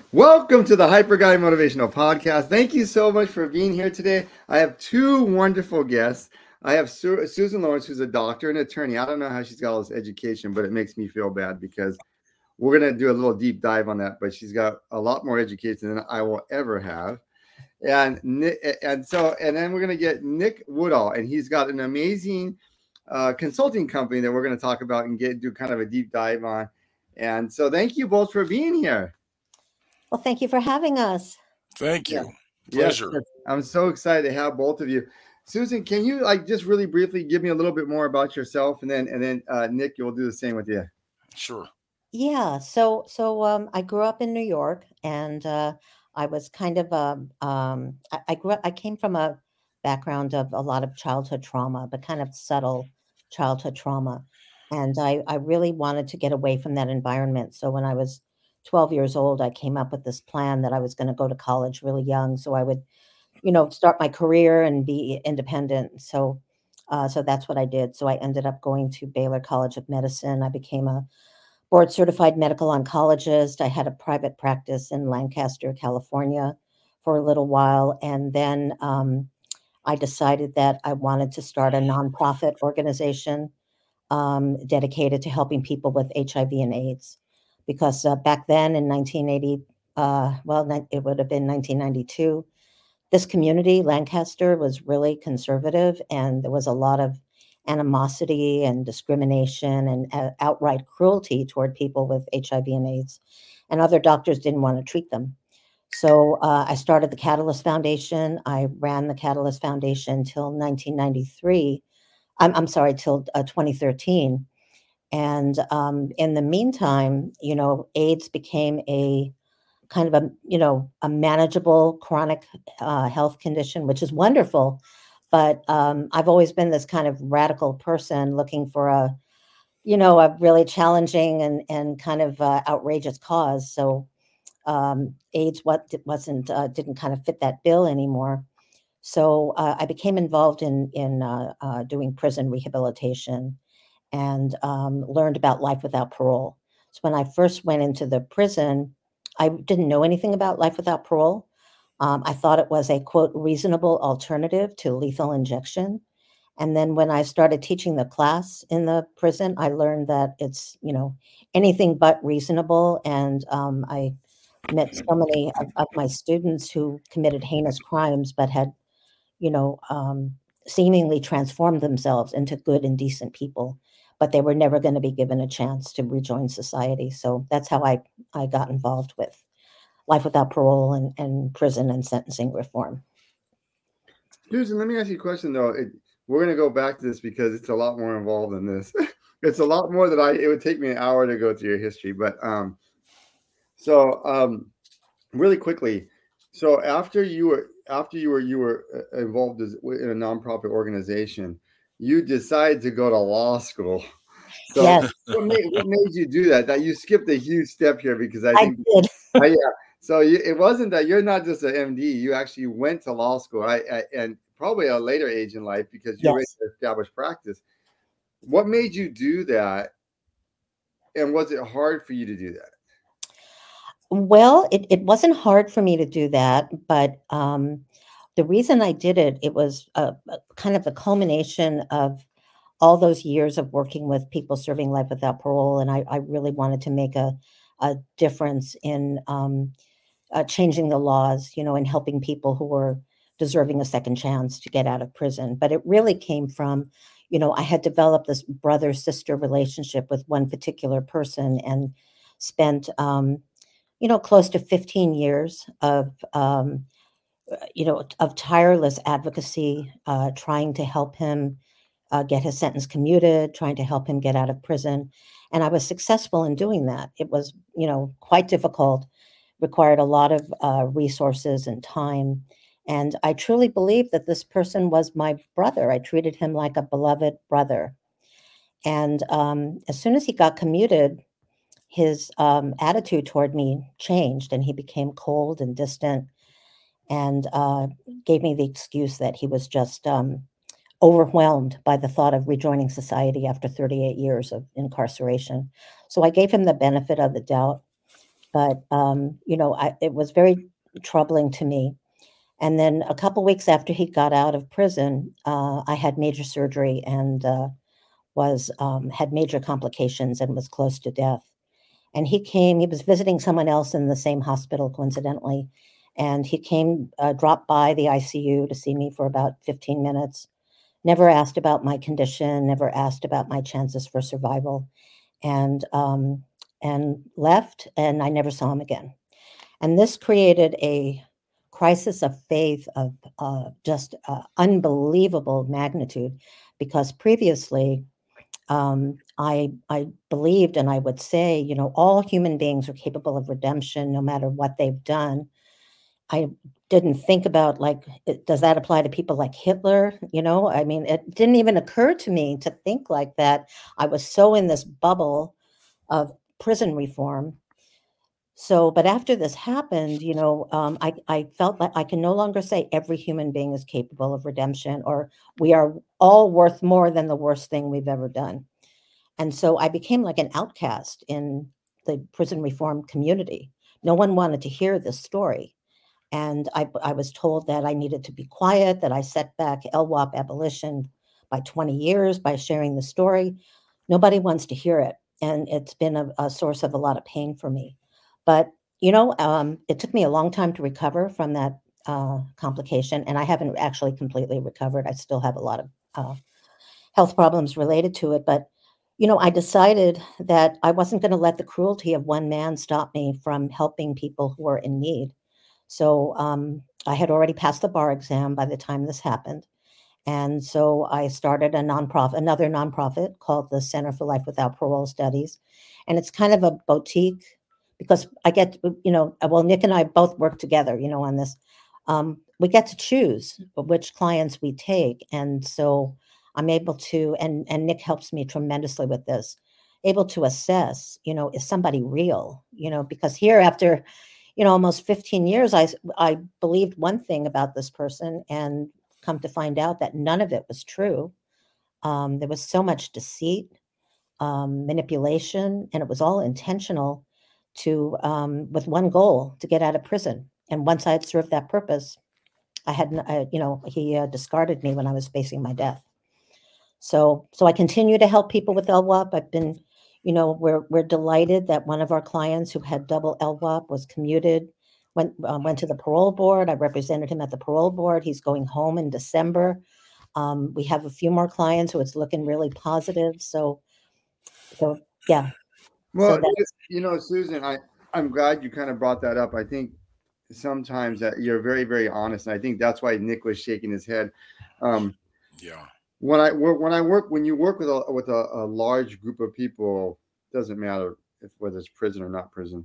Welcome to the Hyper Guy Motivational Podcast. Thank you so much for being here today. I have two wonderful guests. I have Susan Lawrence, who's a doctor and attorney. I don't know how she's got all this education, but it makes me feel bad because we're going to do a little deep dive on that. But she's got a lot more education than I will ever have. And then we're going to get Nick Woodall, and he's got an amazing consulting company that we're going to talk about and do kind of a deep dive on. And so, thank you both for being here. Well, thank you for having us. Thank Yeah. you. Yes, Pleasure. yes. I'm so excited to have both of you. Susan, can you just really briefly give me a little bit more about yourself, and then Nick, you'll do the same with you. Sure. Yeah, so I grew up in New York, and I was kind of I grew up. I came from a background of a lot of childhood trauma, but kind of subtle childhood trauma, and I really wanted to get away from that environment. So when I was 12 years old, I came up with this plan that I was going to go to college really young, so I would start my career and be independent. So that's what I did. So I ended up going to Baylor College of Medicine. I became a board certified medical oncologist. I had a private practice in Lancaster, California for a little while. And then I decided that I wanted to start a nonprofit organization dedicated to helping people with HIV and AIDS. Because back then in 1980, it would have been 1992, this community, Lancaster, was really conservative, and there was a lot of animosity and discrimination and outright cruelty toward people with HIV and AIDS, and other doctors didn't want to treat them. So I started the Catalyst Foundation. I ran the Catalyst Foundation till 1993. I'm sorry, till 2013. And in the meantime, AIDS became a kind of a manageable chronic health condition, which is wonderful. But I've always been this kind of radical person looking for a really challenging and kind of outrageous cause. So AIDS wasn't didn't kind of fit that bill anymore. So I became involved in doing prison rehabilitation and learned about life without parole. So when I first went into the prison, I didn't know anything about life without parole. I thought it was a quote reasonable alternative to lethal injection. And then when I started teaching the class in the prison, I learned that it's anything but reasonable. And I met so many of my students who committed heinous crimes, but had you know, um, seemingly transformed themselves into good and decent people, but they were never going to be given a chance to rejoin society. So that's how I got involved with life without parole and prison and sentencing reform. Susan, let me ask you a question though. We're going to go back to this because it's a lot more involved than this. It's a lot more that it would take me an hour to go through your history, but so really quickly. So after you were involved in a nonprofit organization, you decided to go to law school. So Yes, what made you do that? That you skipped a huge step here because I I think did. yeah. So it wasn't that you're not just an MD. You actually went to law school, and probably a later age in life because you're ready Yes. to establish practice. What made you do that, and was it hard for you to do that? Well, it wasn't hard for me to do that, but the reason I did it, it was a kind of a culmination of all those years of working with people serving life without parole, and I really wanted to make a difference in changing the laws, and helping people who were deserving a second chance to get out of prison. But it really came from, I had developed this brother sister relationship with one particular person and spent, close to 15 years of tireless advocacy, trying to help him get his sentence commuted, trying to help him get out of prison. And I was successful in doing that. It was, quite difficult, required a lot of resources and time. And I truly believe that this person was my brother. I treated him like a beloved brother. And as soon as he got commuted, his attitude toward me changed and he became cold and distant and gave me the excuse that he was just overwhelmed by the thought of rejoining society after 38 years of incarceration. So I gave him the benefit of the doubt. But it was very troubling to me. And then a couple weeks after he got out of prison, I had major surgery and was had major complications and was close to death. And he came. He was visiting someone else in the same hospital, coincidentally, and he came, dropped by the ICU to see me for about 15 minutes. Never asked about my condition. Never asked about my chances for survival, and left. And I never saw him again. And this created a crisis of faith of just unbelievable magnitude, because previously I believed, and I would say, all human beings are capable of redemption no matter what they've done. I didn't think about, like, does that apply to people like Hitler? I mean, it didn't even occur to me to think like that. I was so in this bubble of prison reform. So, but after this happened, I felt like I can no longer say every human being is capable of redemption, or we are all worth more than the worst thing we've ever done. And so I became like an outcast in the prison reform community. No one wanted to hear this story. And I was told that I needed to be quiet, that I set back LWOP abolition by 20 years by sharing the story. Nobody wants to hear it. And it's been a source of a lot of pain for me. But, it took me a long time to recover from that complication. And I haven't actually completely recovered. I still have a lot of health problems related to it. But, I decided that I wasn't going to let the cruelty of one man stop me from helping people who were in need. So I had already passed the bar exam by the time this happened. And so I started another nonprofit called the Center for Life Without Parole Studies. And it's kind of a boutique, because I get, well, Nick and I both work together, on this. We get to choose which clients we take. And so I'm able to, and Nick helps me tremendously with this, able to assess, is somebody real? Because here, after almost 15 years, I believed one thing about this person, and come to find out that none of it was true. There was so much deceit, manipulation, and it was all intentional, to with one goal: to get out of prison. And once I had served that purpose, he discarded me when I was facing my death. So I continue to help people with LWOP. I've been, we're delighted that one of our clients who had double LWOP was commuted, went to the parole board. I represented him at the parole board. He's going home in December. We have a few more clients who it's looking really positive. So yeah. Well, So Susan, I'm glad you kind of brought that up. I think sometimes that you're very, very honest, and I think that's why Nick was shaking his head. Yeah. When you work with a large group of people, doesn't matter whether it's prison or not prison.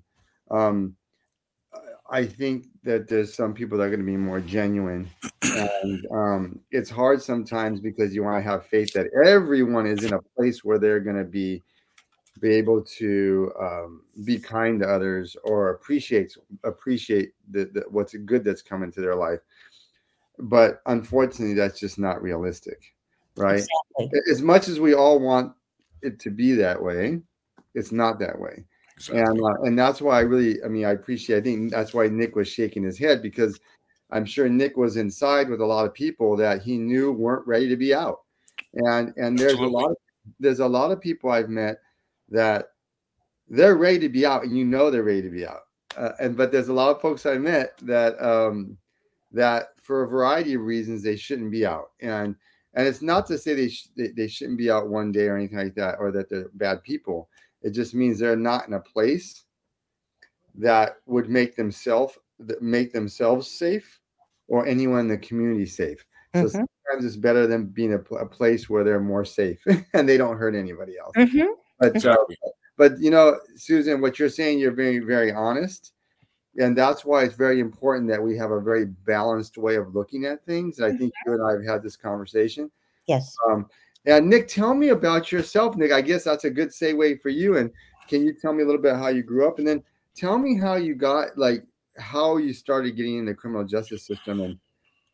I think that there's some people that are going to be more genuine, and it's hard sometimes because you want to have faith that everyone is in a place where they're going to be able to be kind to others, or appreciate the what's good that's coming to their life. But unfortunately, that's just not realistic, right? exactly. As much as we all want it to be that way, it's not that way. Exactly. And that's why I appreciate. I think that's why Nick was shaking his head, because I'm sure Nick was inside with a lot of people that he knew weren't ready to be out. And Absolutely. there's a lot of people I've met that they're ready to be out, and they're ready to be out. But there's a lot of folks I met that for a variety of reasons they shouldn't be out. And it's not to say they shouldn't be out one day or anything like that, or that they're bad people. It just means they're not in a place that would make themselves safe, or anyone in the community safe. So Hmm. sometimes it's better than being a place where they're more safe and they don't hurt anybody else. Hmm. But Exactly. Susan, what you're saying, you're very, very honest. And that's why it's very important that we have a very balanced way of looking at things. And I think you and I have had this conversation. Yes. And Nick, tell me about yourself, Nick. I guess that's a good segue for you. And can you tell me a little bit how you grew up, and then tell me how you started getting in the criminal justice system, and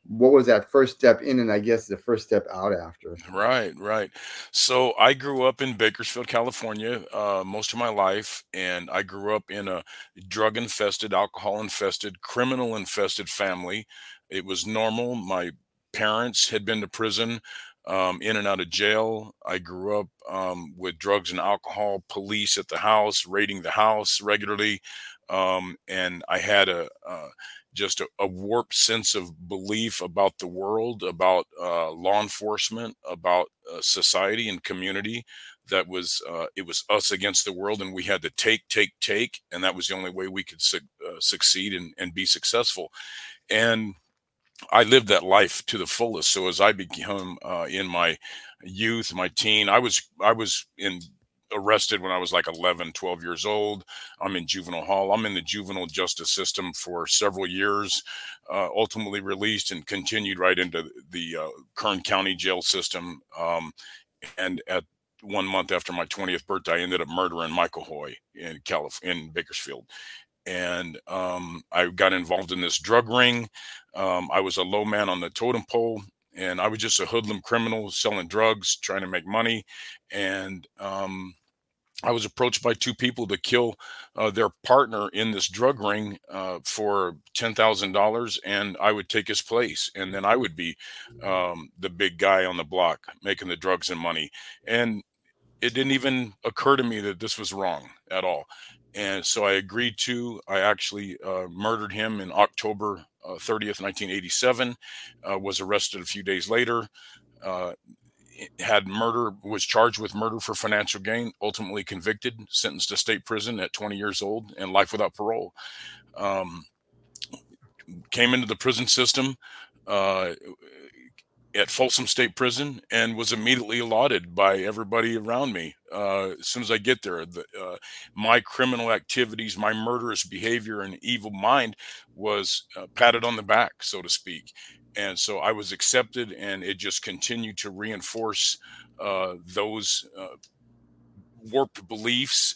what was that first step in, and I guess the first step out after? Right, right. So I grew up in Bakersfield, California, most of my life, and I grew up in a drug-infested, alcohol-infested, criminal-infested family. It was normal. My parents had been to prison, in and out of jail. I grew up with drugs and alcohol, police at the house, raiding the house regularly, and I had just a warped sense of belief about the world, about law enforcement, about society and community. That was it was us against the world, and we had to take, and that was the only way we could succeed and be successful. And I lived that life to the fullest. So as I became in my youth, my teen, I was in arrested when I was like 11, 12 years old. I'm in juvenile hall. I'm in the juvenile justice system for several years, ultimately released and continued right into the Kern County jail system. And at 1 month after my 20th birthday, I ended up murdering Michael Hoy in Bakersfield. And I got involved in this drug ring. I was a low man on the totem pole, and I was just a hoodlum criminal selling drugs, trying to make money. And I was approached by two people to kill their partner in this drug ring for $10,000, and I would take his place, and then I would be the big guy on the block making the drugs and money. And it didn't even occur to me that this was wrong at all. And so I agreed to. I actually murdered him in October 30th, 1987. Was arrested a few days later. Uh, was charged with murder for financial gain, ultimately convicted, sentenced to state prison at 20 years old and life without parole. Um, Came into the prison system uh, at Folsom State Prison and was immediately lauded by everybody around me. As soon as I get there, my criminal activities, my murderous behavior and evil mind was patted on the back, so to speak. And so I was accepted, and it just continued to reinforce those warped beliefs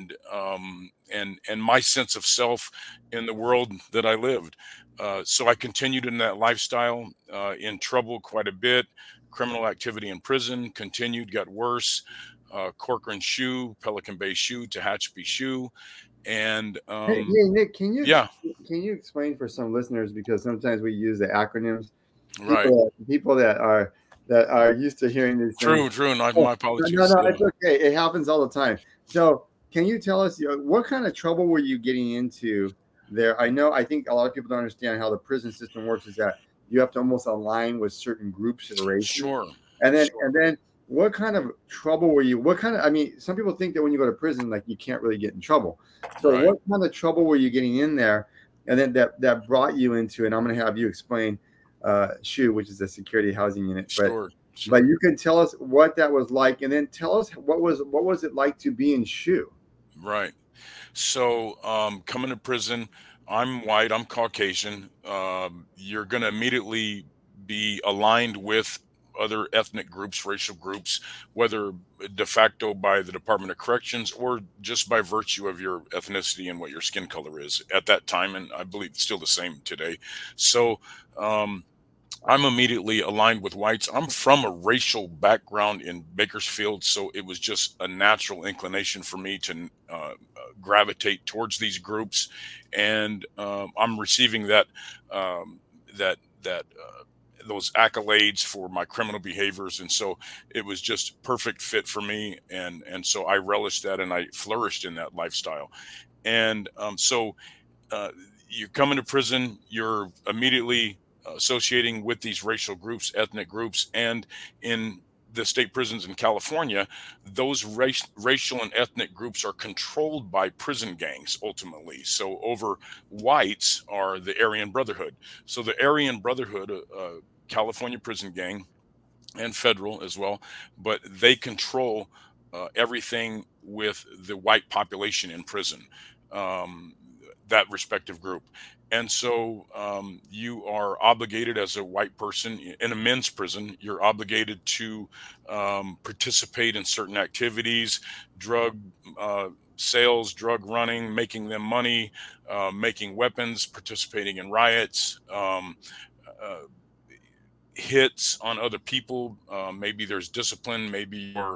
and my sense of self in the world that I lived. So I continued in that lifestyle, in trouble quite a bit. Criminal activity in prison continued, got worse. Corcoran Shoe, Pelican Bay Shoe, Tehachapi Shoe, and Hey, Nick, yeah, can you explain for some listeners, because sometimes we use the acronyms. right, People that are used to hearing these things. true. And Oh, my no, apologies. Yeah, it's okay. It happens all the time. So, can you tell us what kind of trouble were you getting into there? I think a lot of people don't understand how the prison system works. Is that you have to almost align with certain groups or races, sure, and then sure. what kind of trouble were you? What kind of? I mean, some people think that when you go to prison, like you can't really get in trouble. So, Right. what kind of trouble were you getting in there? And then that brought you into, and I'm going to have you explain SHU, which is a security housing unit. But Sure. you can tell us what that was like, and then tell us what was it like to be in SHU. Right. So, coming to prison, I'm white, I'm Caucasian. You're going to immediately be aligned with other ethnic groups, racial groups, whether de facto by the Department of Corrections or just by virtue of your ethnicity and what your skin color is at that time. And I believe it's still the same today. So, I'm immediately aligned with whites. I'm from a racial background in Bakersfield, so it was just a natural inclination for me to gravitate towards these groups, and I'm receiving that those accolades for my criminal behaviors, and so it was just perfect fit for me, and so I relished that, and I flourished in that lifestyle, and so uh, you come into prison, you're immediately associating with these racial groups, ethnic groups, and in the state prisons in California, those racial and ethnic groups are controlled by prison gangs ultimately. So over whites are the Aryan Brotherhood. So the Aryan Brotherhood, California prison gang, and federal as well, but they control everything with the white population in prison, um, that respective group. And so you are obligated as a white person in a men's prison, you're obligated to participate in certain activities, drug sales, drug running, making them money, making weapons, participating in riots. Uh, hits on other people. Maybe there's discipline. Maybe you're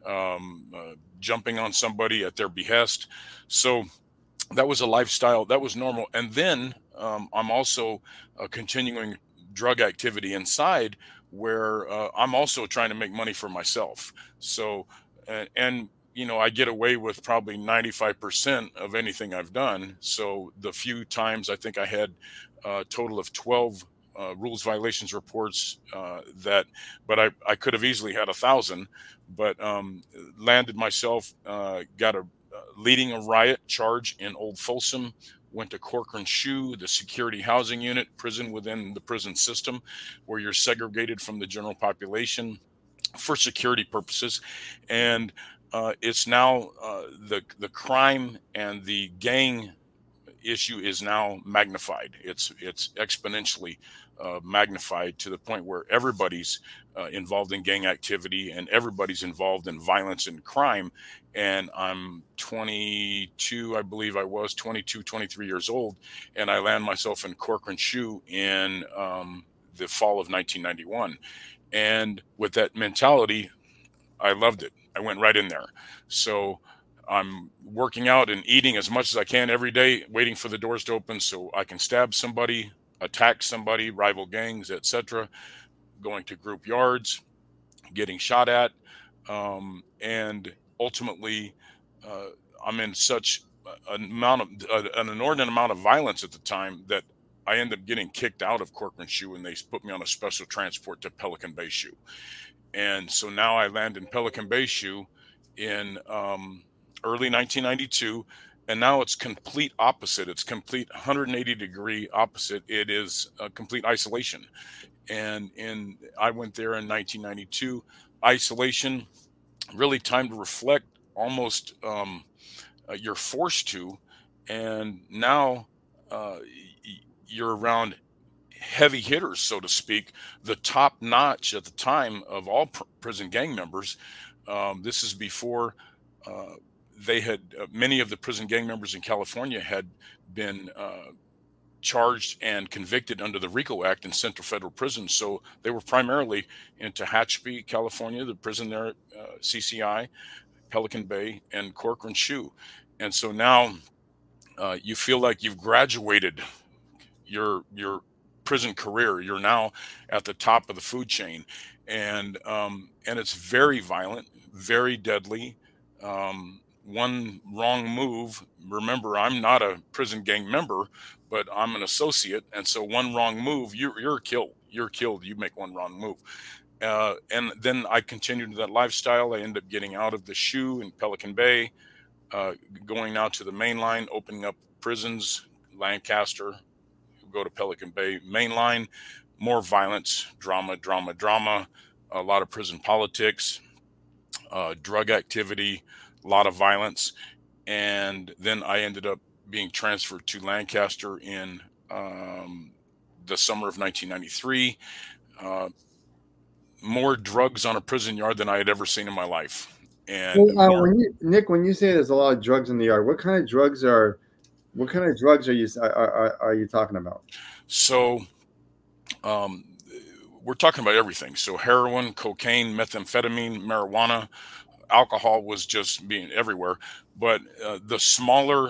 jumping on somebody at their behest. So that was a lifestyle that was normal. And then I'm also continuing drug activity inside where I'm also trying to make money for myself. So, and I get away with probably 95% of anything I've done. So the few times I think I had a total of 12 rules violations reports but I could have easily had 1,000, but landed myself, got a leading a riot charge in Old Folsom, went to Corcoran Shoe, the security housing unit, prison within the prison system, where you're segregated from the general population for security purposes. And it's now the crime and the gang issue is now magnified. It's exponentially magnified to the point where everybody's involved in gang activity and everybody's involved in violence and crime. And I'm 22, I believe I was 22, 23 years old, and I land myself in Corcoran Shoe in the fall of 1991. And with that mentality, I loved it. I went right in there. So I'm working out and eating as much as I can every day, waiting for the doors to open so I can stab somebody, attack somebody, rival gangs, etc. Going to group yards, getting shot at, and ultimately, uh, I'm in such an inordinate amount of violence at the time that I end up getting kicked out of Corcoran Shoe, and they put me on a special transport to Pelican Bay Shoe. And so now I land in Pelican Bay Shoe in early 1992. And now it's complete opposite. It's complete 180-degree opposite. It is a complete isolation. And I went there in 1992. Isolation, really time to reflect, almost you're forced to. And now you're around heavy hitters, so to speak, the top notch at the time of all prison gang members. This is before they had many of the prison gang members in California had been charged and convicted under the RICO Act in Central Federal Prison. So they were primarily in Tehachapi, California, the prison there, CCI, Pelican Bay, and Corcoran Shoe. And so now you feel like you've graduated your prison career. You're now at the top of the food chain, and it's very violent, very deadly. One wrong move. Remember, I'm not a prison gang member, but I'm an associate, and so one wrong move, you're killed. You're killed. You make one wrong move. And then I continued that lifestyle. I ended up getting out of the Shoe in Pelican Bay, going now to the main line, opening up prisons, Lancaster, go to Pelican Bay mainline, more violence, drama, a lot of prison politics, drug activity, a lot of violence. And then I ended up being transferred to Lancaster in the summer of 1993. More drugs on a prison yard than I had ever seen in my life. And Nick, when you say there's a lot of drugs in the yard, what kind of drugs are you talking about? So we're talking about everything. So heroin, cocaine, methamphetamine, marijuana, alcohol was just being everywhere. But the smaller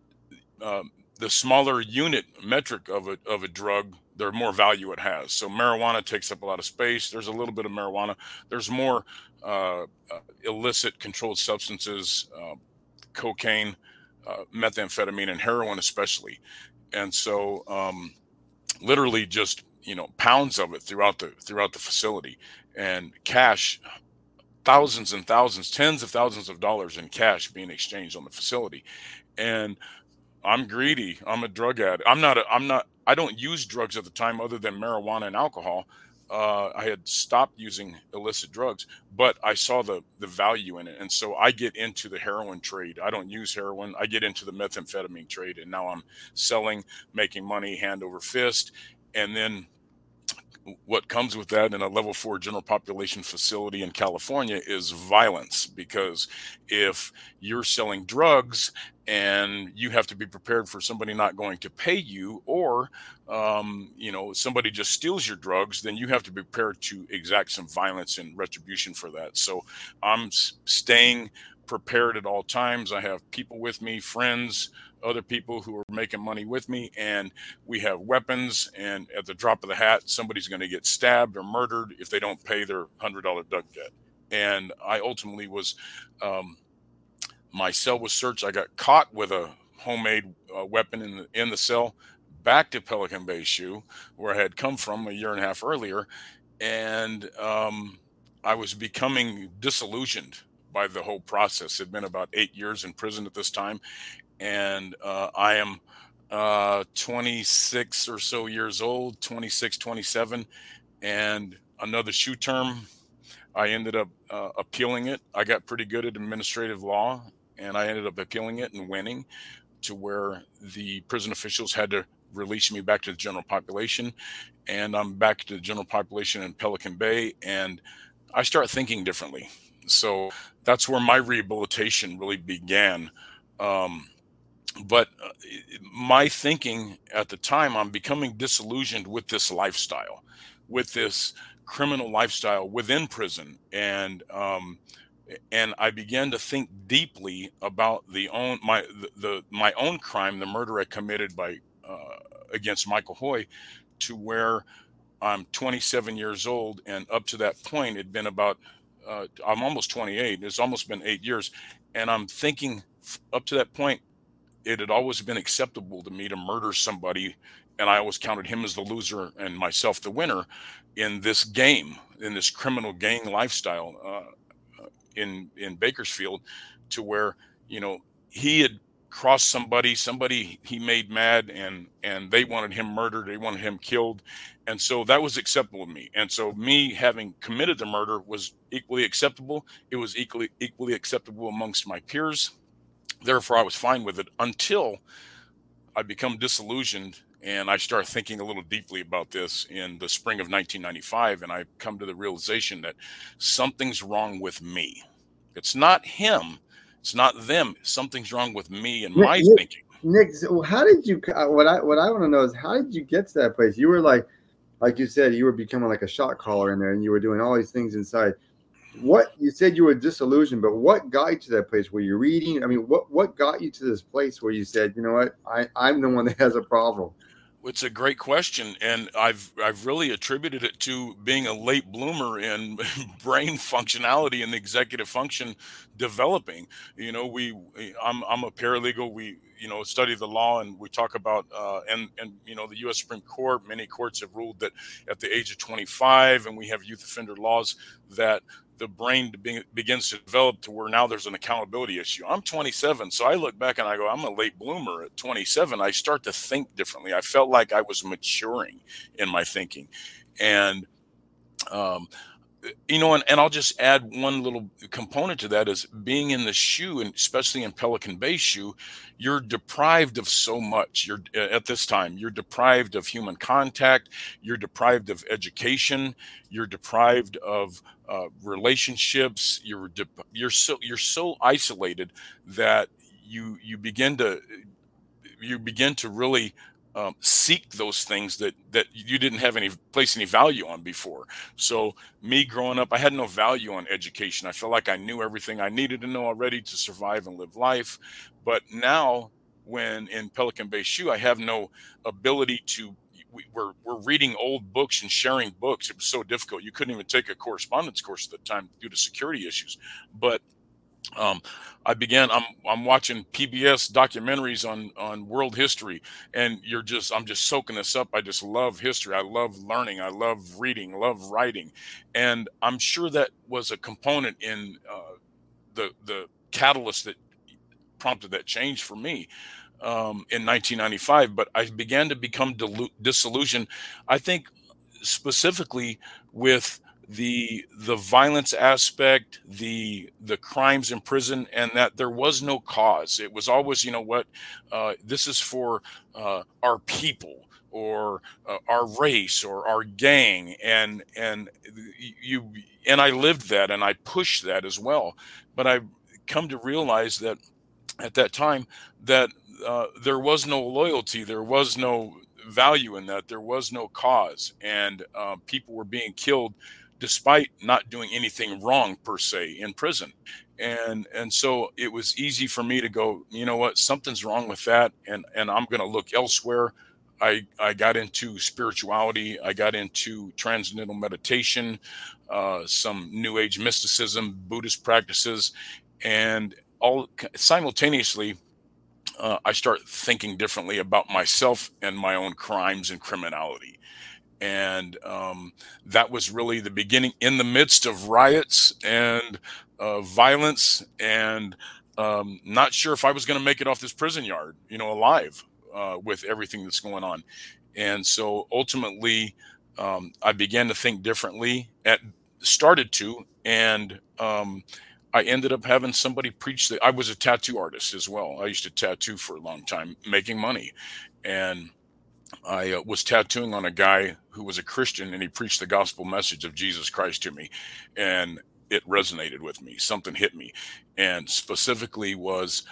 unit metric of a drug, the more value it has. So marijuana takes up a lot of space. There's a little bit of marijuana. There's more illicit controlled substances, cocaine, methamphetamine, and heroin especially. And so literally just pounds of it throughout the facility, and cash, thousands and thousands, tens of thousands of dollars in cash being exchanged on the facility. And I'm greedy. I'm a drug addict. I don't use drugs at the time other than marijuana and alcohol. I had stopped using illicit drugs, but I saw the value in it. And so I get into the heroin trade. I don't use heroin. I get into the methamphetamine trade, and now I'm selling, making money hand over fist. And then what comes with that in a level 4 general population facility in California is violence, because if you're selling drugs and you have to be prepared for somebody not going to pay you, or somebody just steals your drugs, then you have to be prepared to exact some violence and retribution for that. So I'm staying prepared at all times. I have people with me, friends, other people who are making money with me, and we have weapons. And at the drop of the hat, somebody's going to get stabbed or murdered if they don't pay their $100 drug debt. And I ultimately was, my cell was searched. I got caught with a homemade weapon in the cell, back to Pelican Bay SHU, where I had come from a year and a half earlier. And I was becoming disillusioned by the whole process. It had been about 8 years in prison at this time. And I am 26 or so years old, 26, 27, and another SHU term. I ended up appealing it. I got pretty good at administrative law, and I ended up appealing it and winning, to where the prison officials had to release me back to the general population. And I'm back to the general population in Pelican Bay, and I start thinking differently. So that's where my rehabilitation really began. But my thinking at the time, I'm becoming disillusioned with this lifestyle, with this criminal lifestyle within prison. And I began to think deeply about my own crime, the murder I committed against Michael Hoy, to where I'm 27 years old, and up to that point, it'd been about I'm almost 28. It's almost been 8 years, and I'm thinking up to that point, it had always been acceptable to me to murder somebody, and I always counted him as the loser and myself the winner in this game, in this criminal gang lifestyle in Bakersfield, to where he had crossed somebody he made mad, and they wanted him murdered, they wanted him killed, and so that was acceptable to me. And so me having committed the murder was equally acceptable. It was equally acceptable amongst my peers. Therefore, I was fine with it until I become disillusioned, and I start thinking a little deeply about this in the spring of 1995. And I come to the realization that something's wrong with me. It's not him. It's not them. Something's wrong with me and my thinking. Nick, so how did you? What I want to know is, how did you get to that place? You were like you said, you were becoming like a shot caller in there, and you were doing all these things inside. What you said, you were disillusioned, but what got you to that place? Were you reading? I mean, what got you to this place where you said, you know what, I'm the one that has a problem? It's a great question, and I've really attributed it to being a late bloomer in brain functionality and executive function developing. I'm a paralegal. We study the law, and we talk about and the U.S. Supreme Court. Many courts have ruled that at the age of 25, and we have youth offender laws, that the brain begins to develop to where now there's an accountability issue. I'm 27, so I look back and I go, I'm a late bloomer. At 27, I start to think differently. I felt like I was maturing in my thinking. And and I'll just add one little component to that, is being in the SHU, and especially in Pelican Bay SHU, you're deprived of so much. At this time, you're deprived of human contact. You're deprived of education. You're deprived of relationships. You're so isolated that you begin to really seek those things that you didn't have any value on before. So me growing up, I had no value on education. I felt like I knew everything I needed to know already to survive and live life. But now, when in Pelican Bay SHU, I have no ability to. We're reading old books and sharing books. It was so difficult. You couldn't even take a correspondence course at the time due to security issues. But I'm watching PBS documentaries on world history, and I'm just soaking this up. I just love history. I love learning. I love reading, love writing. And I'm sure that was a component in the catalyst that prompted that change for me in 1995. But I began to become disillusioned, I think, specifically with the violence aspect, the crimes in prison, and that there was no cause. It was always, you know what, this is for our people, or our race, or our gang, and you and I lived that, and I pushed that as well. But I come to realize that at that time, that there was no loyalty, there was no value in that, there was no cause, and people were being killed despite not doing anything wrong per se in prison. And so it was easy for me to go, you know what, something's wrong with that, and I'm going to look elsewhere. I got into spirituality, I got into transcendental meditation, some new age mysticism, Buddhist practices, and all simultaneously. I start thinking differently about myself and my own crimes and criminality. And that was really the beginning, in the midst of riots and violence, and not sure if I was going to make it off this prison yard, alive, with everything that's going on. And so ultimately, I began to think differently. Started to, and I ended up having somebody preach that. I was a tattoo artist as well. I used to tattoo for a long time, making money, and I was tattooing on a guy who was a Christian, and he preached the gospel message of Jesus Christ to me, and it resonated with me. Something hit me, and specifically was,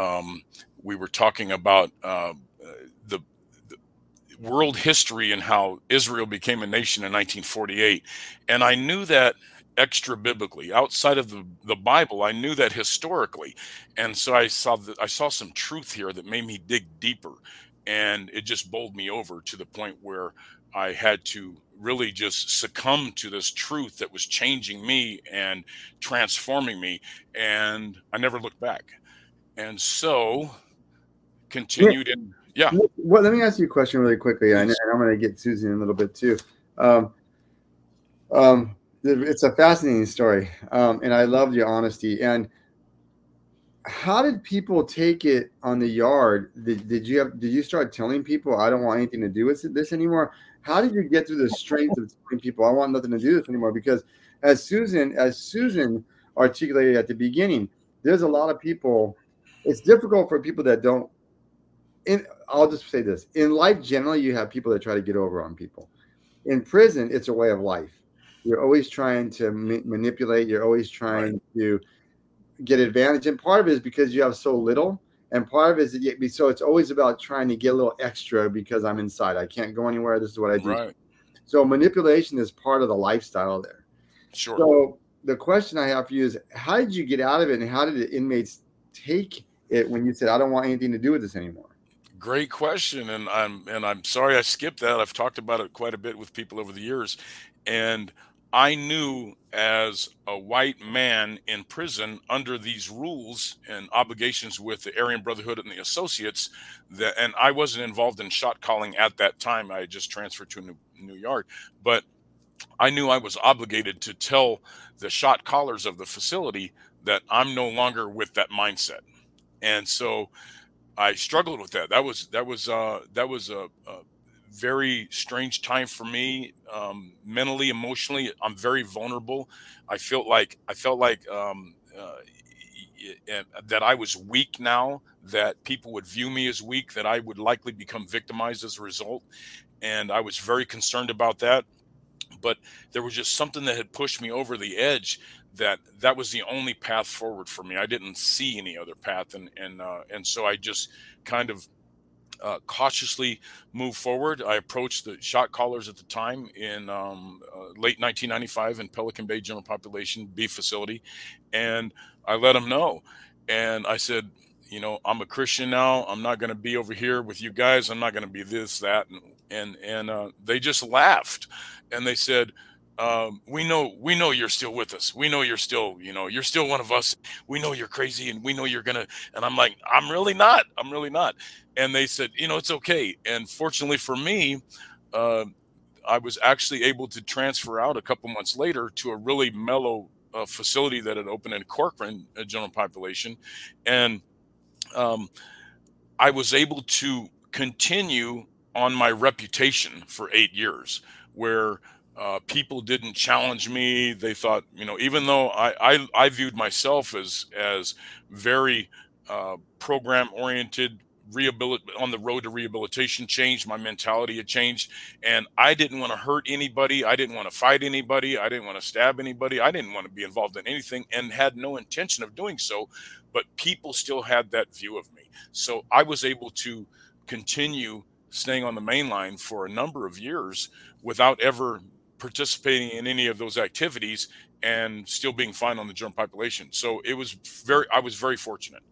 we were talking about the, the world history and how Israel became a nation in 1948, and I knew that extra biblically, outside of the Bible. I knew that historically, and so I saw some truth here that made me dig deeper, and it just bowled me over to the point where I had to really just succumb to this truth that was changing me and transforming me, and I never looked back. And so Yeah. continued in, yeah, Well, let me ask you a question really quickly. And please. I'm going to get Susan in a little bit too. Um, it's a fascinating story, and I love your honesty. And how did people take it on the yard? Did you start telling people, I don't want anything to do with this anymore? How did you get through the strength of telling people, I want nothing to do with this anymore? Because as Susan articulated at the beginning, there's a lot of people. It's difficult for people that don't. I'll just say this: in life, generally, you have people that try to get over on people. In prison, it's a way of life. You're always trying to manipulate. You're always Right. trying to get advantage, and part of it is because you have so little, and part of it is so it's always about trying to get a little extra because I'm inside. I can't go anywhere. This is what I do. Right. So manipulation is part of the lifestyle there. Sure. So the question I have for you is, how did you get out of it, and how did the inmates take it when you said, I don't want anything to do with this anymore? Great question, and I'm sorry I skipped that. I've talked about it quite a bit with people over the years, and I knew, as a white man in prison under these rules and obligations with the Aryan Brotherhood and the Associates, that, and I wasn't involved in shot calling at that time. I had just transferred to New York, but I knew I was obligated to tell the shot callers of the facility that I'm no longer with that mindset, and so I struggled with that. That was a very strange time for me, mentally, emotionally. I'm very vulnerable. I felt like that I was weak now. That people would view me as weak. That I would likely become victimized as a result, and I was very concerned about that. But there was just something that had pushed me over the edge, that was the only path forward for me. I didn't see any other path, and so I just kind of cautiously moved forward. I approached the shot callers at the time in late 1995 in Pelican Bay General Population B facility, and I let them know. And I said, I'm a Christian now. I'm not going to be over here with you guys. I'm not going to be this, that, and they just laughed, and they said, we know you're still with us. We know you're still one of us. We know you're crazy, and we know you're gonna. And I'm like, I'm really not. I'm really not. And they said, it's okay. And fortunately for me, uh, I was actually able to transfer out a couple months later to a really mellow facility that had opened in Corcoran, a general population, and um, I was able to continue on my reputation for 8 years, where People didn't challenge me. They thought, even though I viewed myself as very program oriented, on the road to rehabilitation, changed. My mentality had changed, and I didn't want to hurt anybody. I didn't want to fight anybody. I didn't want to stab anybody. I didn't want to be involved in anything, and had no intention of doing so. But people still had that view of me, so I was able to continue staying on the main line for a number of years without ever participating in any of those activities, and still being fine on the general population. So I was very fortunate.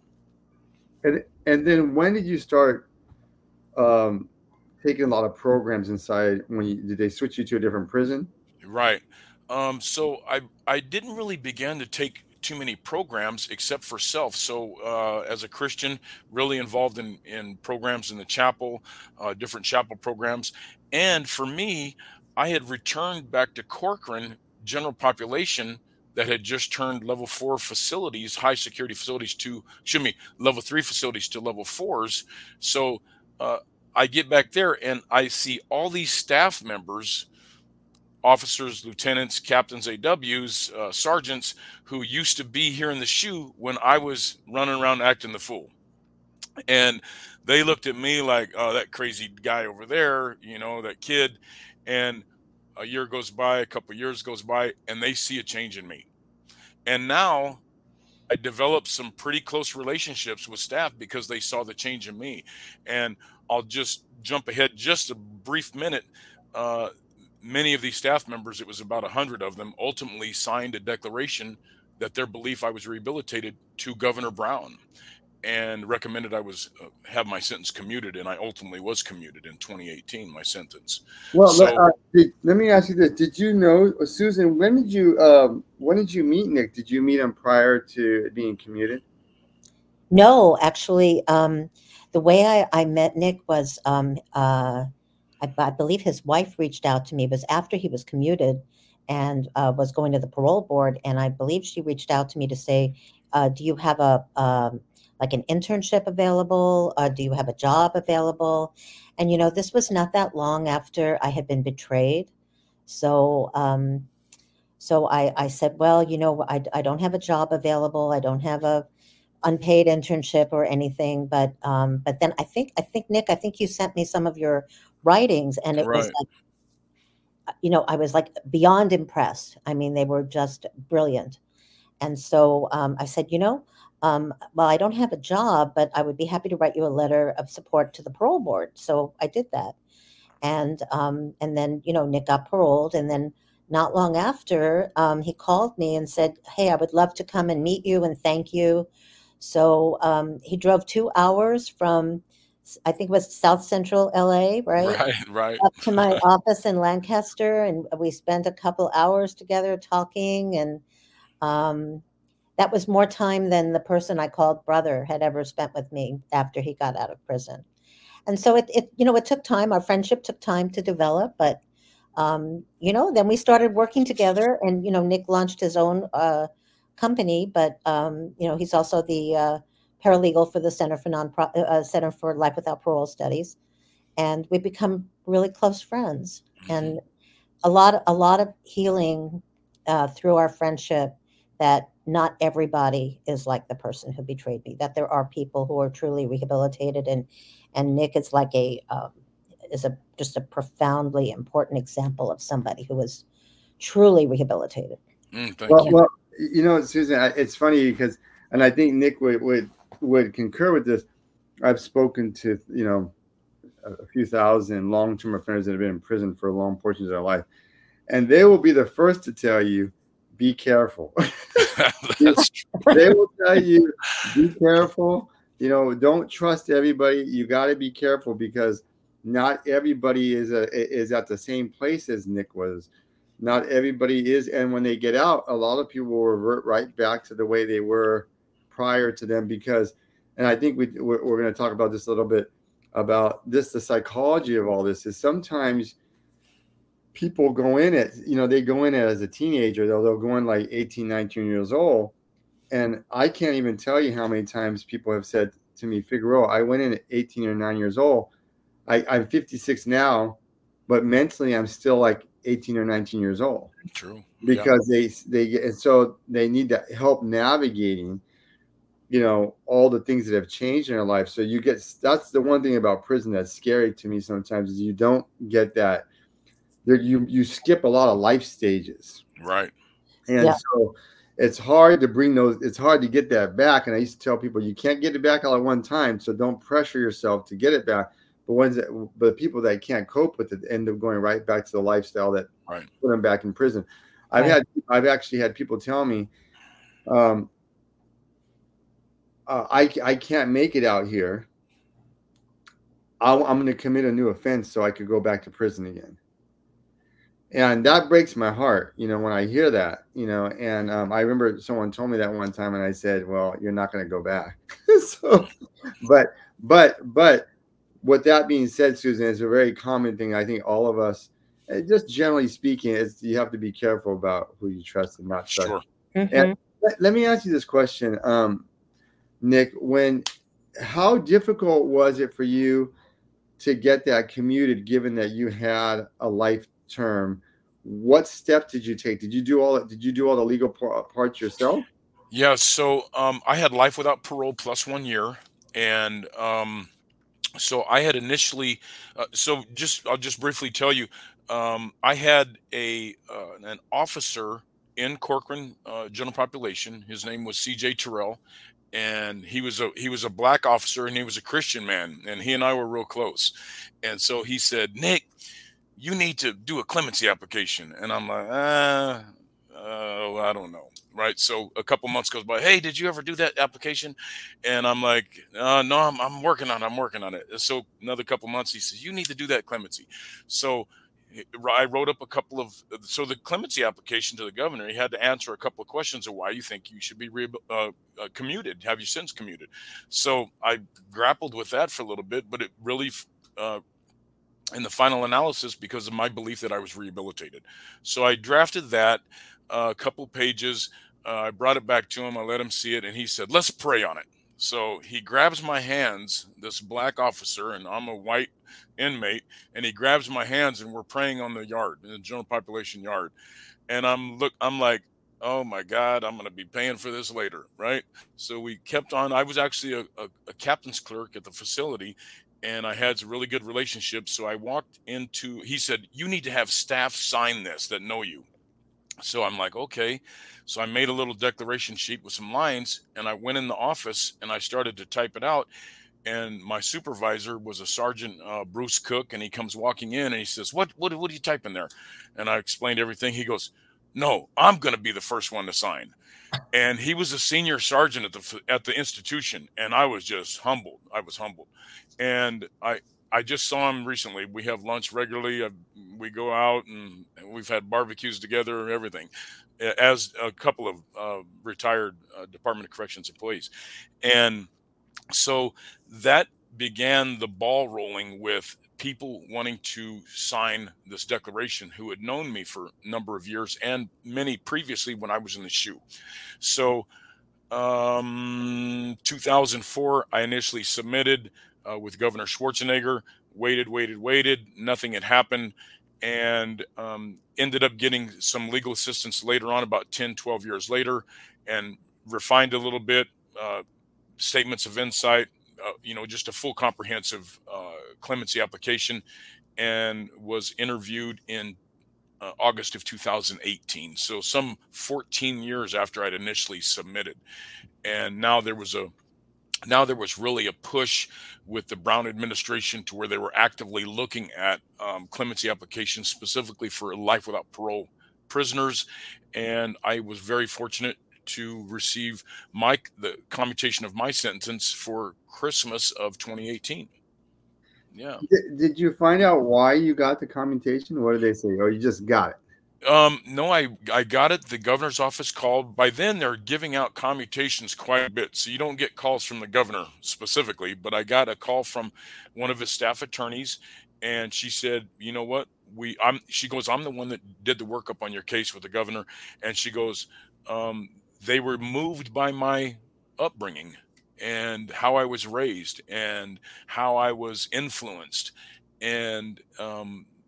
And then when did you start um, taking a lot of programs inside? Did they switch you to a different prison? Right. So I didn't really begin to take too many programs except for self. So as a Christian, really involved in programs in the chapel, different chapel programs. And for me, I had returned back to Corcoran general population that had just turned level 4 facilities, high security facilities, to, excuse me, level 3 facilities to level 4s. So uh, I get back there and I see all these staff members, officers, lieutenants, captains, AWs, sergeants, who used to be here in the SHU when I was running around acting the fool. And they looked at me like, oh, that crazy guy over there, that kid. And a year goes by, a couple of years goes by, and they see a change in me. And now I developed some pretty close relationships with staff because they saw the change in me. And I'll just jump ahead just a brief minute. Uh, Many of these staff members, it was about 100 of them, ultimately signed a declaration that their belief I was rehabilitated to Governor Brown, and recommended I was have my sentence commuted, and I ultimately was commuted in 2018, my sentence. Well, So let me ask you this: did you know, Susan? When did you meet Nick? Did you meet him prior to being commuted? No, actually, the way I met Nick was I believe his wife reached out to me. It was after he was commuted and was going to the parole board, and I believe she reached out to me to say, "Do you have a like an internship available? Do you have a job available?" And this was not that long after I had been betrayed, so. I said, well, I don't have a job available. I don't have a unpaid internship or anything, but then I think Nick, I think you sent me some of your writings, and it was right. like, I was like beyond impressed. I mean, they were just brilliant. And so I said, well, I don't have a job, but I would be happy to write you a letter of support to the parole board. So I did that, and then Nick got paroled, and then not long after, he called me and said, "Hey, I would love to come and meet you and thank you." So he drove 2 hours from, I think it was South Central LA, right, Right. Right. up to my office in Lancaster, and we spent a couple hours together talking, and um, that was more time than the person I called brother had ever spent with me after he got out of prison. And so it took time. Our friendship took time to develop, but then we started working together, and Nick launched his own company, but he's also the paralegal for the Center for Life Without Parole Studies, and we've become really close friends, Mhm. and a lot of healing through our friendship. That not everybody is like the person who betrayed me. That there are people who are truly rehabilitated, and Nick is like just a profoundly important example of somebody who was truly rehabilitated. Thank Well, you. well, Susan, it's funny because, and I think Nick would concur with this. I've spoken to a few thousand long-term offenders that have been in prison for long portions of their life, and they will be the first to tell you, be careful. That's They will tell you, be careful. Don't trust everybody. You got to be careful because not everybody is at the same place as Nick was. Not everybody is, and when they get out, a lot of people will revert right back to the way they were prior to them. Because, and I think we're going to talk about this a little bit about this. The psychology of all this is sometimes people go in they go in as a teenager. They'll go in like 18, 19 years old, and I can't even tell you how many times people have said to me, Figueroa, I went in at 18 or 9 years old. I'm 56 now, but mentally I'm still like 18 or 19 years old, True. Yeah. because and so they need to help navigating, all the things that have changed in their life. So that's the one thing about prison that's scary to me sometimes, is you don't get that. You skip a lot of life stages. Right. And Yeah. so it's hard to it's hard to get that back. And I used to tell people, you can't get it back all at one time. So don't pressure yourself to get it back. But people that can't cope with it end up going right back to the lifestyle that Right. put them back in prison. Right. I've actually had people tell me, I can't make it out here. I'm going to commit a new offense so I could go back to prison again. And that breaks my heart, when I hear that, and I remember someone told me that one time, and I said, well, you're not going to go back. So, but with that being said, Susan, it's a very common thing. I think all of us, just generally speaking, you have to be careful about who you trust and not trust. Sure. Mm-hmm. And let me ask you this question, Nick, how difficult was it for you to get that commuted, given that you had a life term? What steps did you take? Did you do all the legal parts yourself? Yeah. So I had life without parole plus 1 year. And so I had initially, I'll just briefly tell you, I had an officer in Corcoran General Population. His name was C.J. Terrell, and he was a black officer, and he was a Christian man, and he and I were real close. And so he said, Nick, you need to do a clemency application. And I'm like, I don't know. Right. So a couple months goes by. Hey, did you ever do that application? And I'm like, no, I'm working on it. I'm working on it. So another couple months, he says, you need to do that clemency. So I wrote up so the clemency application to the governor, he had to answer a couple of questions of why you think you should be commuted, have your sentence commuted. So I grappled with that for a little bit, but it really, in the final analysis, because of my belief that I was rehabilitated. So I drafted that, a couple pages. I brought it back to him. I let him see it, and he said, let's pray on it. So he grabs my hands, this black officer, and I'm a white inmate, and he grabs my hands, and we're praying on the yard, in the general population yard. And I'm like, oh my God, I'm going to be paying for this later, right? So we kept on. I was actually a captain's clerk at the facility, and I had some really good relationships. So I walked he said, you need to have staff sign this that know you. So I'm like, okay. So I made a little declaration sheet with some lines, and I went in the office and I started to type it out. And my supervisor was a Sergeant Bruce Cook, and he comes walking in and he says, what are you typing there? And I explained everything. He goes, no, I'm going to be the first one to sign. And he was a senior sergeant at the institution, and I was just humbled. I was humbled. And I just saw him recently. We have lunch regularly. We go out, and we've had barbecues together and everything, as a couple of retired Department of Corrections employees. And so that began the ball rolling with people wanting to sign this declaration who had known me for a number of years, and many previously when I was in the SHU. So 2004, I initially submitted with Governor Schwarzenegger, waited. Nothing had happened, and ended up getting some legal assistance later on, about 10, 12 years later, and refined a little bit, statements of insight, just a full comprehensive clemency application, and was interviewed in August of 2018. So some 14 years after I'd initially submitted. And now there was really a push with the Brown administration to where they were actively looking at clemency applications specifically for life without parole prisoners. And I was very fortunate to receive the commutation of my sentence for Christmas of 2018. Yeah. Did you find out why you got the commutation? What did they say? Or you just got it? No, I got it. The governor's office called. By then, they're giving out commutations quite a bit, so you don't get calls from the governor specifically. But I got a call from one of his staff attorneys, and she said, "You know what? She goes, I'm the one that did the workup on your case with the governor," and she goes, "They were moved by my upbringing and how I was raised and how I was influenced, and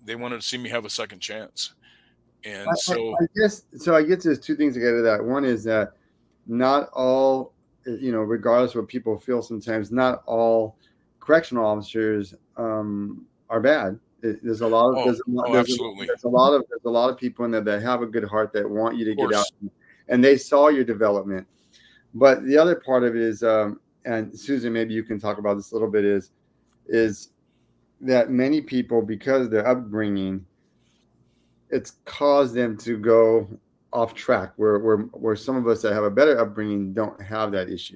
they wanted to see me have a second chance. I, And I, so, I guess so. I guess there's two things to get to that. One is that not all, regardless of what people feel, sometimes not all correctional officers are bad. There's a lot of oh, oh, absolutely. Of there's a lot of people in there that have a good heart that want you to get out, course. and they saw your development. But the other part of it is, and Susan, maybe you can talk about this a little bit, is that many people, because of their upbringing, it's caused them to go off track where some of us that have a better upbringing don't have that issue.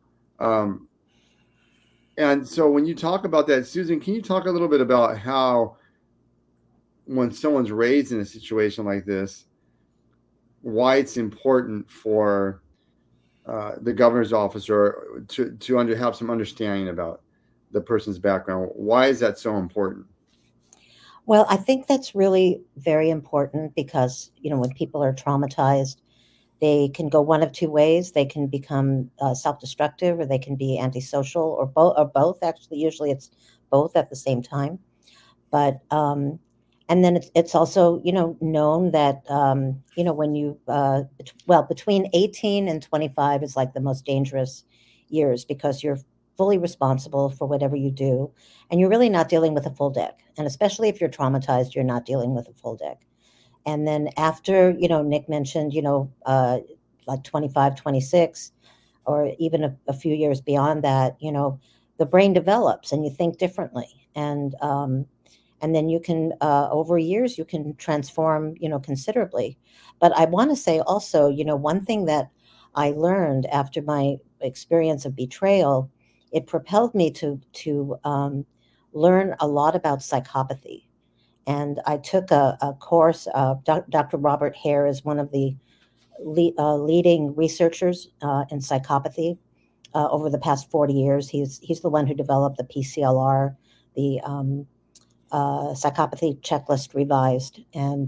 And so when you talk about that, Susan, can you talk a little bit about how when someone's raised in a situation like this, why it's important for the governor's office or to have some understanding about the person's background? Why is that so important? Well, I think that's really very important because, when people are traumatized, they can go one of two ways. They can become self-destructive, or they can be antisocial, or both. Actually, usually it's both at the same time. But and then it's also known that when you between 18 and 25 is like the most dangerous years, because you're fully responsible for whatever you do, and you're really not dealing with a full deck. And especially if you're traumatized, you're not dealing with a full deck. And then after, Nick mentioned, like 25, 26, or even a few years beyond that, the brain develops and you think differently. And then you can, over years, you can transform, considerably. But I want to say also, one thing that I learned after my experience of betrayal, it propelled me to learn a lot about psychopathy. And I took a course. Dr. Robert Hare is one of the leading researchers in psychopathy over the past 40 years. He's the one who developed the PCLR, the Psychopathy Checklist Revised,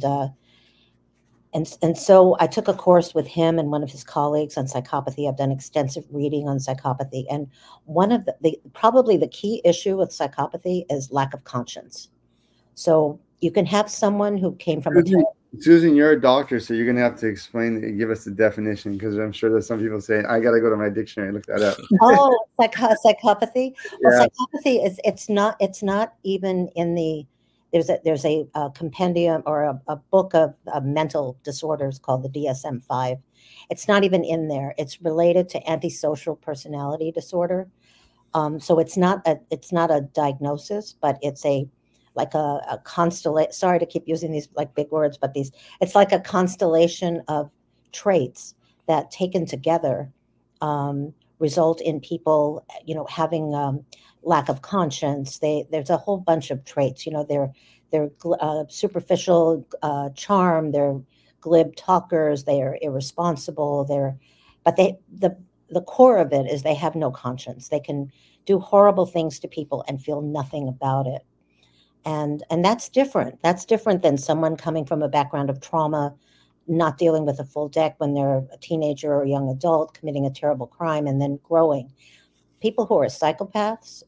and so I took a course with him and one of his colleagues on psychopathy. I've done extensive reading on psychopathy, and one of the probably the key issue with psychopathy is lack of conscience. So you can have someone who came from a Susan, you're a doctor, so you're going to have to explain and give us the definition, because I'm sure there's some people saying, I got to go to my dictionary and look that up. Oh, psychopathy. Well, Yeah. psychopathy is it's not even in the there's a compendium or a book of mental disorders called the DSM-5. It's not even in there. It's related to antisocial personality disorder. So it's not a diagnosis, but it's like a constellation. Sorry to keep using these like big words, but it's like a constellation of traits that taken together result in people, having lack of conscience. There's a whole bunch of traits. They're superficial charm. They're glib talkers. They are irresponsible. But the core of it is they have no conscience. They can do horrible things to people and feel nothing about it. And that's different. That's different than someone coming from a background of trauma, not dealing with a full deck when they're a teenager or a young adult, committing a terrible crime and then growing. People who are psychopaths,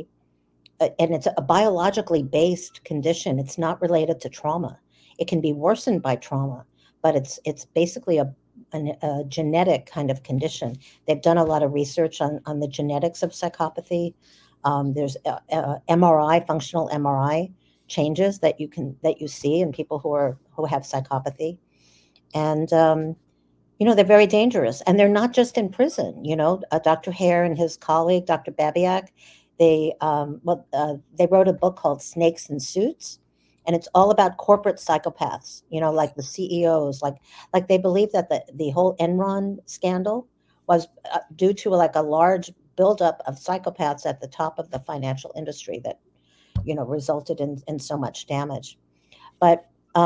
and it's a biologically based condition. It's not related to trauma. It can be worsened by trauma, but it's basically a genetic kind of condition. They've done a lot of research on the genetics of psychopathy. There's MRI, functional MRI changes that you see in people who have psychopathy, and they're very dangerous. And they're not just in prison. Dr. Hare and his colleague, Dr. Babiak, they wrote a book called Snakes in Suits, and it's all about corporate psychopaths. Like the CEOs, like they believe that the whole Enron scandal was due to like a large buildup of psychopaths at the top of the financial industry that resulted in so much damage. But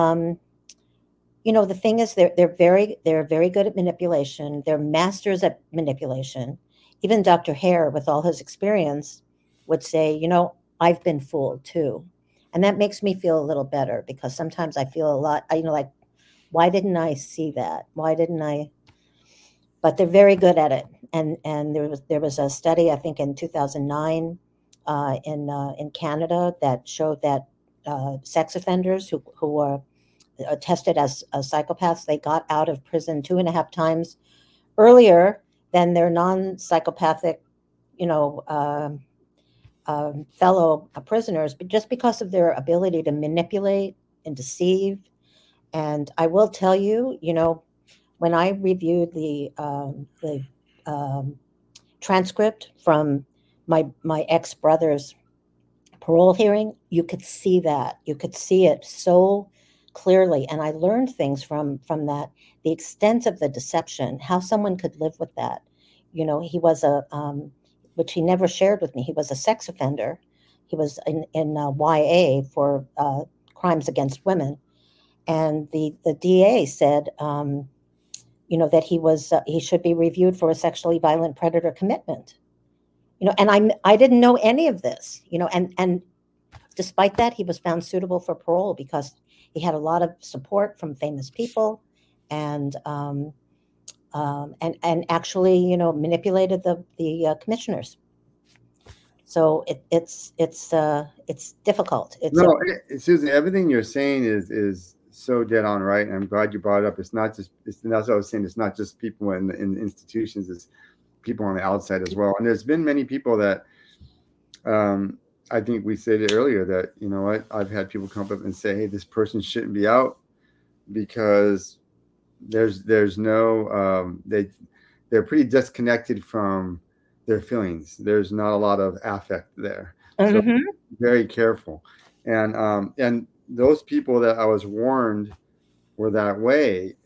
the thing is, they're very good at manipulation. They're masters at manipulation. Even Dr. Hare, with all his experience, would say, I've been fooled too. And that makes me feel a little better, because sometimes I feel a lot, like, why didn't I see that? Why didn't I? But they're very good at it. And there was a study, I think in 2009, in Canada, that showed that sex offenders who were tested as psychopaths, they got out of prison 2.5 times earlier than their non-psychopathic, fellow prisoners, but just because of their ability to manipulate and deceive. And I will tell you, when I reviewed the transcript from my ex brother's parole hearing, you could see that. You could see it so clearly, and I learned things from that. The extent of the deception, how someone could live with that. He was which he never shared with me. He was a sex offender. He was in YA for crimes against women, and the DA said, that he should be reviewed for a sexually violent predator commitment. And I didn't know any of this. And despite that, he was found suitable for parole because he had a lot of support from famous people, and actually, manipulated the commissioners. So it's difficult. No, Susan, everything you're saying is so dead on, right? And I'm glad you brought it up. It's not just, that's what I was saying. It's not just people in institutions. It's people on the outside as well. And there's been many people that, I think we said it earlier that, you know what, I've had people come up and say, hey, this person shouldn't be out because there's no, they're pretty disconnected from their feelings. There's not a lot of affect there. Mm-hmm. So very careful. And those people that I was warned were that way,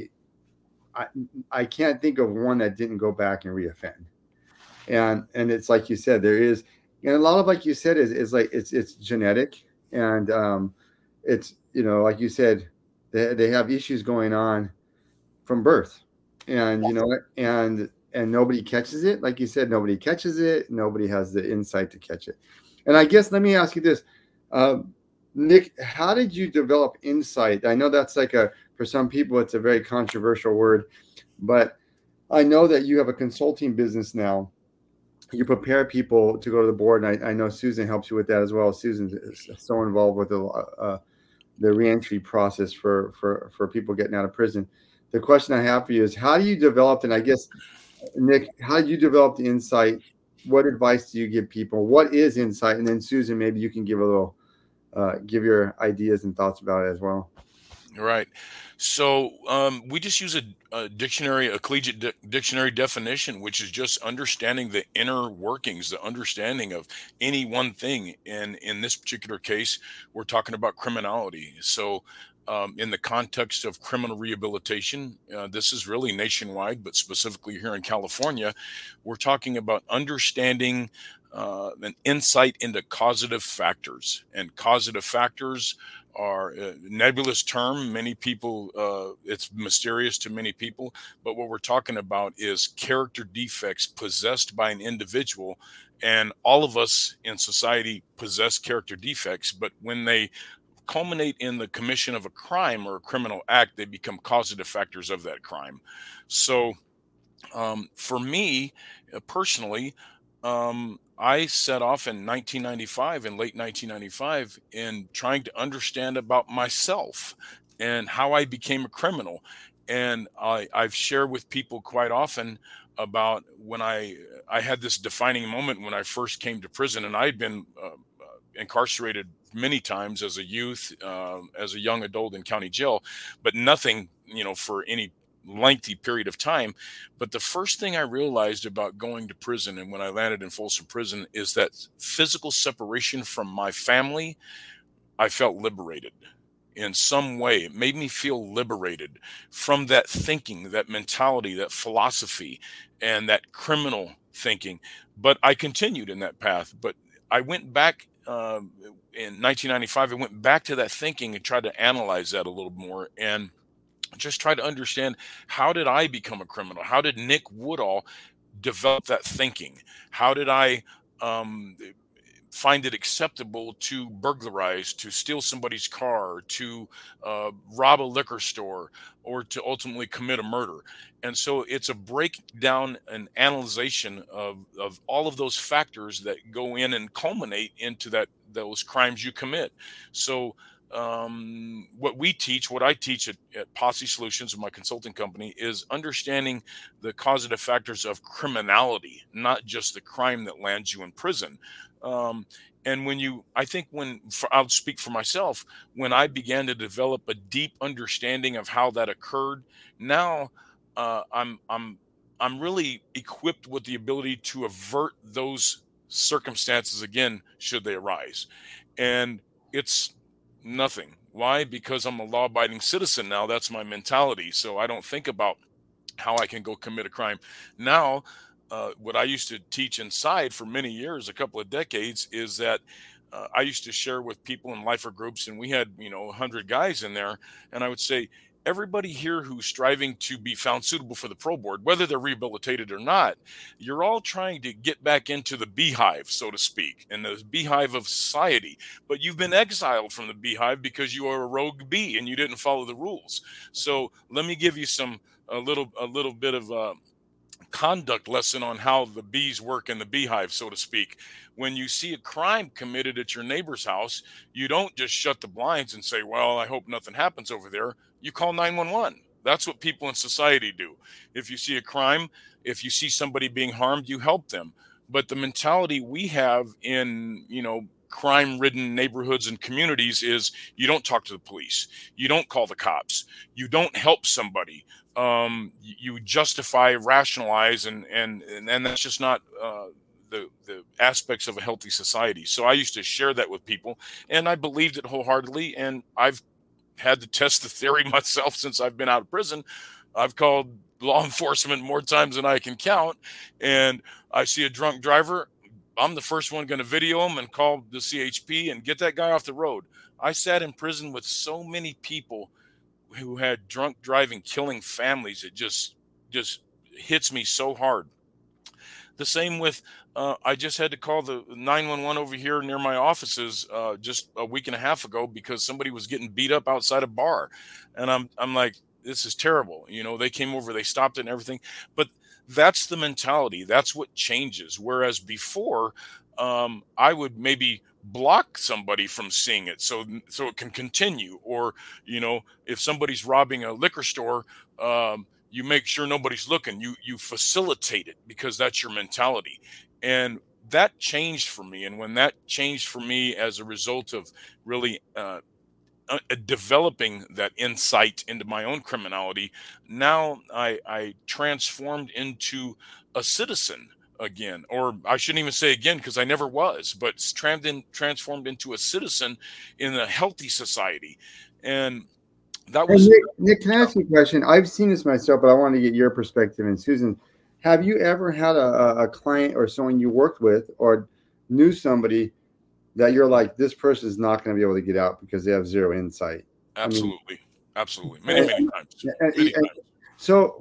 I can't think of one that didn't go back and reoffend. And it's like you said, there is, and a lot of, like you said, is like it's genetic, and it's, like you said, they have issues going on from birth, and and nobody catches it. Like you said, nobody catches it. Nobody has the insight to catch it. And I guess, let me ask you this, Nick, how did you develop insight? I know that's for some people, it's a very controversial word, but I know that you have a consulting business now. You prepare people to go to the board, and I know Susan helps you with that as well. Susan is so involved with the reentry process for people getting out of prison. The question I have for you is, how do you develop, and I guess, Nick, how do you develop the insight? What advice do you give people? What is insight? And then Susan, maybe you can give a little, give your ideas and thoughts about it as well. Right. So we just use a dictionary, a collegiate dictionary definition, which is just understanding the inner workings, the understanding of any one thing. And in this particular case, we're talking about criminality. So in the context of criminal rehabilitation, this is really nationwide, but specifically here in California, we're talking about understanding an insight into causative factors. And causative factors are a nebulous term. Many people, it's mysterious to many people, but what we're talking about is character defects possessed by an individual. And all of us in society possess character defects, but when they culminate in the commission of a crime or a criminal act, they become causative factors of that crime. So for me personally, I set off in 1995, in late 1995, in trying to understand about myself and how I became a criminal. And I've shared with people quite often about when I had this defining moment when I first came to prison, and I had been incarcerated many times as a youth, as a young adult in county jail, but nothing, for any lengthy period of time. But the first thing I realized about going to prison, and when I landed in Folsom Prison, is that physical separation from my family, I felt liberated in some way. It made me feel liberated from that thinking, that mentality, that philosophy, and that criminal thinking. But I continued in that path. But I went back in 1995, I went back to that thinking and tried to analyze that a little more, and just try to understand, how did I become a criminal? How did Nick Woodall develop that thinking? How did I find it acceptable to burglarize, to steal somebody's car, to rob a liquor store, or to ultimately commit a murder? And so it's a breakdown and analyzation of all of those factors that go in and culminate into that those crimes you commit. So what I teach at Posse Solutions, my consulting company, is understanding the causative factors of criminality, not just the crime that lands you in prison. Um, and I think I'll speak for myself, when I began to develop a deep understanding of how that occurred, now uh, I'm I'm I'm really equipped with the ability to avert those circumstances again, should they arise. And it's nothing. Why? Because I'm a law-abiding citizen now. That's my mentality. So I don't think about how I can go commit a crime. Now, what I used to teach inside for many years, a couple of decades, is that I used to share with people in lifer groups, and we had 100 guys in there, and I would say, everybody here who's striving to be found suitable for the parole board, whether they're rehabilitated or not, you're all trying to get back into the beehive, so to speak, and the beehive of society. But you've been exiled from the beehive because you are a rogue bee and you didn't follow the rules. So let me give you a little bit of conduct lesson on how the bees work in the beehive, so to speak. When you see a crime committed at your neighbor's house, you don't just shut the blinds and say, well, I hope nothing happens over there. You call 911. That's what people in society do. If you see a crime, if you see somebody being harmed, you help them. But the mentality we have in, crime ridden neighborhoods and communities is, you don't talk to the police, you don't call the cops, you don't help somebody, you justify, rationalize, and that's just not the aspects of a healthy society. So I used to share that with people, and I believed it wholeheartedly. And I've had to test the theory myself since I've been out of prison. I've called law enforcement more times than I can count, and I see a drunk driver, I'm the first one going to video him and call the CHP and get that guy off the road. I sat in prison with so many people who had drunk driving killing families. It just hits me so hard. The same with I just had to call the 911 over here near my offices just a week and a half ago because somebody was getting beat up outside a bar, and I'm like, this is terrible. They came over, they stopped it and everything, but that's the mentality. That's what changes. Whereas before, I would maybe block somebody from seeing it so it can continue. Or if somebody's robbing a liquor store, you make sure nobody's looking. You facilitate it because that's your mentality. And that changed for me. And when that changed for me as a result of really developing that insight into my own criminality, now I transformed into a citizen again. Or I shouldn't even say again, because I never was, but transformed into a citizen in a healthy society. And that Hey, was Nick, can I ask you a question? I've seen this myself, but I want to get your perspective. And Susan, have you ever had a client or someone you worked with or knew somebody that you're like, this person is not going to be able to get out because they have zero insight? absolutely, absolutely, many times, many times. So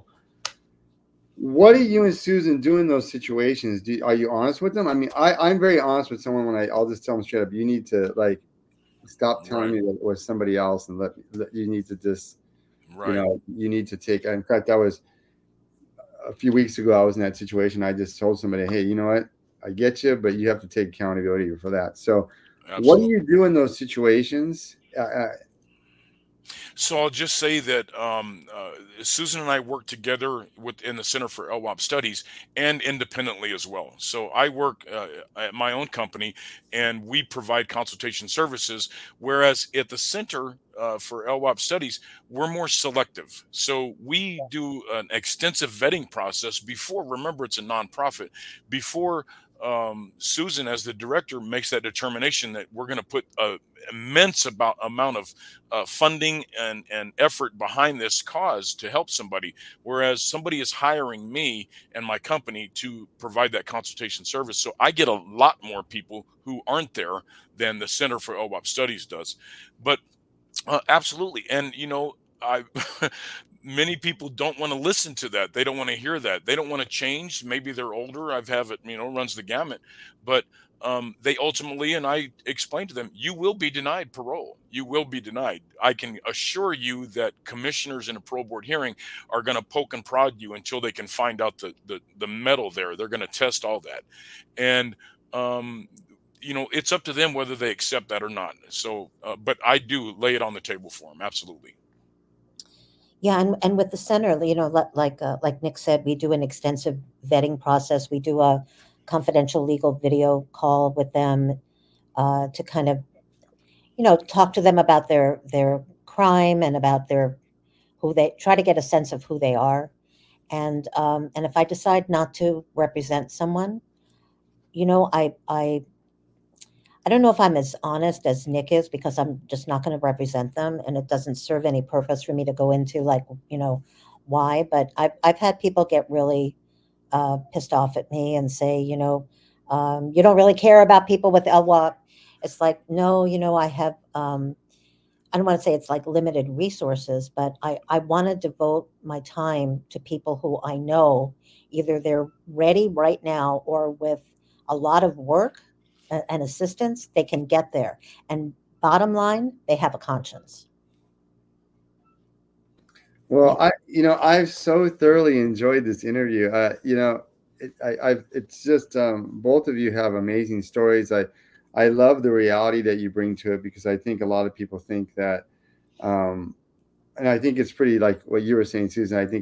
what are you and Susan do in those situations? Are you honest with them? I mean, I'm very honest with someone when I'll just tell them straight up, you need to stop telling me that it was somebody else, and let you need to just, you need to take. In fact, that was a few weeks ago. I was in that situation. I just told somebody, hey, you know what? I get you, but you have to take accountability for that. So Absolutely. What do you do in those situations? So I'll just say that Susan and I work together within the Center for LWOP Studies and independently as well. So I work at my own company, and we provide consultation services, whereas at the Center for LWOP Studies, we're more selective. So we do an extensive vetting process before, remember, it's a nonprofit, before Susan, as the director, makes that determination that we're going to put an immense amount of funding and effort behind this cause to help somebody, whereas somebody is hiring me and my company to provide that consultation service. So I get a lot more people who aren't there than the Center for LWOP Studies does. But absolutely. And, I many people don't want to listen to that. They don't want to hear that. They don't want to change. Maybe they're older. I've have it, runs the gamut. But they ultimately, and I explained to them, you will be denied parole. You will be denied. I can assure you that commissioners in a parole board hearing are going to poke and prod you until they can find out the metal there. They're going to test all that. And it's up to them whether they accept that or not. So, but I do lay it on the table for them. Absolutely. Yeah, and with the center, like Nick said, we do an extensive vetting process. We do a confidential legal video call with them to kind of, talk to them about their crime and about their who they try to get a sense of who they are. And if I decide not to represent someone, I don't know if I'm as honest as Nick is, because I'm just not going to represent them, and it doesn't serve any purpose for me to go into, like, why. But I've had people get really pissed off at me and say, you don't really care about people with LWAP. It's like, no, I have. I don't want to say it's like limited resources, but I want to devote my time to people who I know either they're ready right now, or with a lot of work and assistance, they can get there. And bottom line, they have a conscience. Well, I've so thoroughly enjoyed this interview. It's just both of you have amazing stories. I love the reality that you bring to it, because I think a lot of people think that, um, and I think it's pretty, like what you were saying, Susan. I think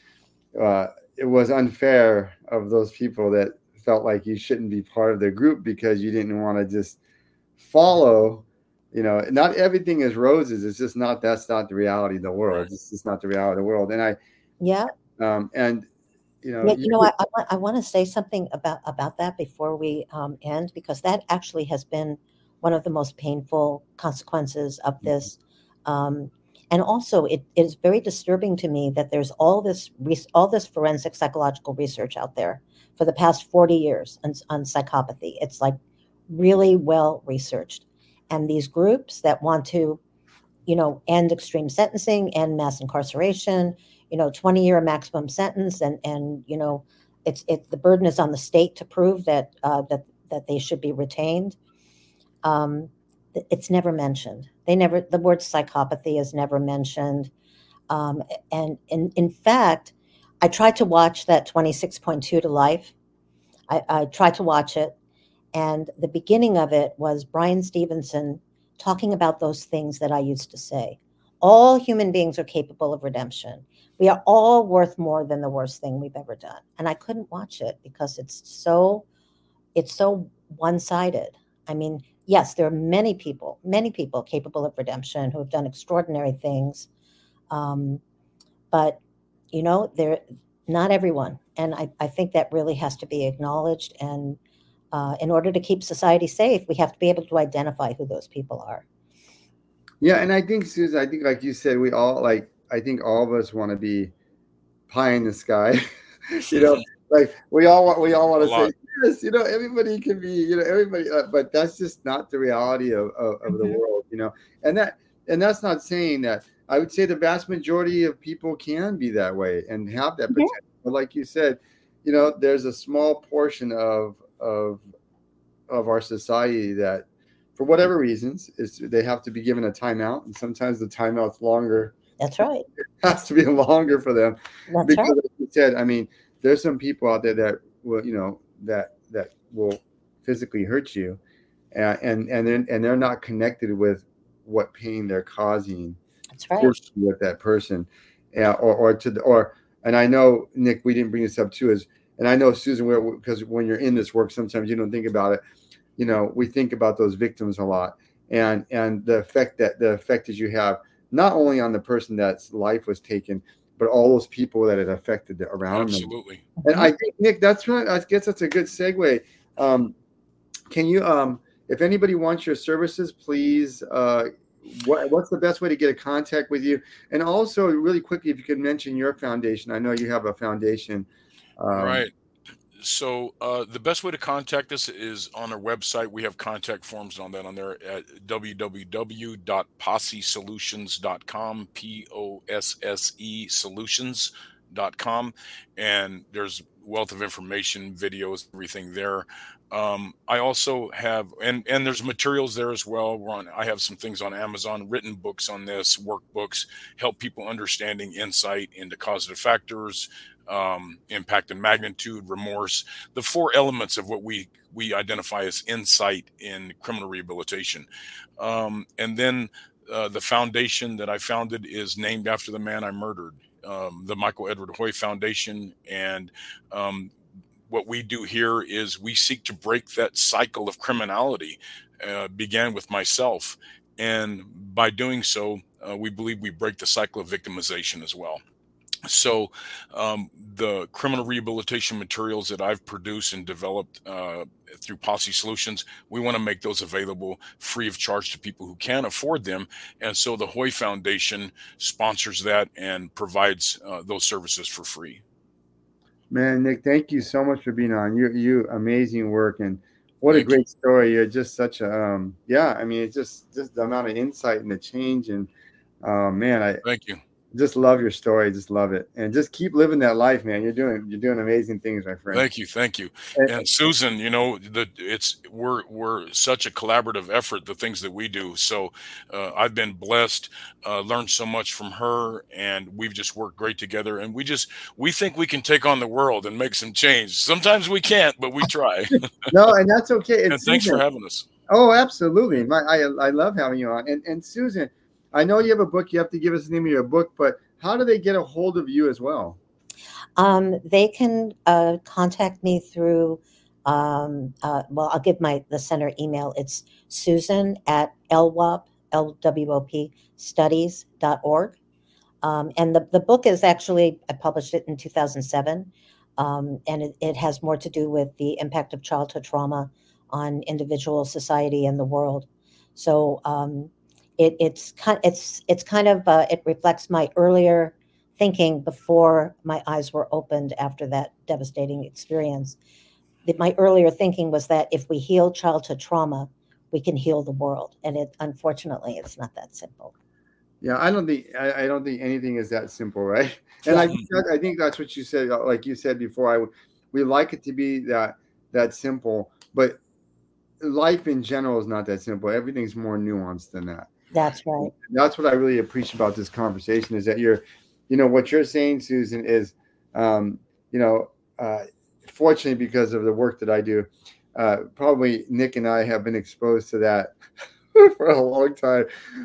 it was unfair of those people that felt like you shouldn't be part of their group because you didn't want to just follow. Not everything is roses. It's just not. That's not the reality of the world. Right. It's just not the reality of the world. Yeah. And Yeah, you, I want to say something about that before we end, because that actually has been one of the most painful consequences of this. Um, and also, it is very disturbing to me that there's all this forensic psychological research out there for the past 40 years on psychopathy. It's like really well researched, and these groups that want to, end extreme sentencing, end mass incarceration, 20-year maximum sentence, and the burden is on the state to prove that they should be retained. Um, it's never mentioned. The word psychopathy is never mentioned. And in fact, I tried to watch that 26.2 to Life. I tried to watch it, and the beginning of it was Brian Stevenson talking about those things that I used to say. All human beings are capable of redemption. We are all worth more than the worst thing we've ever done. And I couldn't watch it because it's so one-sided. I mean, yes, there are many people capable of redemption who have done extraordinary things. Um, but they're not everyone. And I think that really has to be acknowledged. And in order to keep society safe, we have to be able to identify who those people are. yeah, and I think, Susan, I think, like you said, we all like. I think all of us want to be pie in the sky. you know, like we all want A to say lot. yes. Everybody can be. Everybody, but that's just not the reality of the Mhm. world. And that's not saying that. I would say the vast majority of people can be that way and have that Mhm. potential. But like you said, there's a small portion of our society that, for whatever reasons, is they have to be given a timeout, and sometimes the timeout's longer. That's right. Has to be longer for them, That's because, right. like you said, I mean, there's some people out there that will, that will physically hurt you, and they're not connected with what pain they're causing That's right. personally with that person, or and I know, Nick, we didn't bring this up too, and I know, Susan, because when you're in this work, sometimes you don't think about it. We think about those victims a lot, and the effect that you have, not only on the person that's life was taken, but all those people that it affected around them. Absolutely. And Mhm. I think, Nick, that's right. I guess that's a good segue. Can you, if anybody wants your services, please, what's the best way to get in contact with you? And also, really quickly, if you could mention your foundation. I know you have a foundation. Um, Right. So the best way to contact us is on our website. We have contact forms on that on there at www.possesolutions.com, POSSE solutions.com. And there's wealth of information, videos, everything there. I also have, and there's materials there as well. I have some things on Amazon, written books on this, workbooks, help people understanding insight into causative factors, impact and magnitude, remorse, the four elements of what we identify as insight in criminal rehabilitation. And then the foundation that I founded is named after the man I murdered, the Michael Edward Hoy Foundation. And what we do here is we seek to break that cycle of criminality, began with myself. And by doing so, we believe we break the cycle of victimization as well. So the criminal rehabilitation materials that I've produced and developed through Posse Solutions, we want to make those available free of charge to people who can't afford them. And so the Hoy Foundation sponsors that and provides those services for free. Man, Nick, thank you so much for being on. You amazing work, and what a Thank you. great story. You're just such a yeah. I mean, it's just the amount of insight and the change, and man, I Thank you. just love your story. Just love it, and just keep living that life, man. You're doing amazing things, my friend. Thank you. And- And Susan, you know, we're such a collaborative effort, the things that we do. So I've been blessed, learned so much from her, and we've just worked great together. And we think we can take on the world and make some change. Sometimes we can't, but we try. No, and that's okay. And thanks for having us. Oh, absolutely. I love having you on. And Susan, I know you have a book. You have to give us the name of your book, but how do they get a hold of you as well? They can contact me through, well, I'll give the center email. It's Susan at LWOP studies.org. And the book is actually, I published it in 2007. And it has more to do with the impact of childhood trauma on individual, society, and the world. So it reflects my earlier thinking before my eyes were opened after that devastating experience. My earlier thinking was that if we heal childhood trauma, we can heal the world, and unfortunately it's not that simple. Yeah, I don't think anything is that simple, right? And I think that's what you said. Like you said before, we like it to be that simple, but life in general is not that simple. Everything's more nuanced than that. That's right. That's what I really appreciate about this conversation is that what you're saying, Susan, is, fortunately, because of the work that I do, probably Nick and I have been exposed to that for a long time.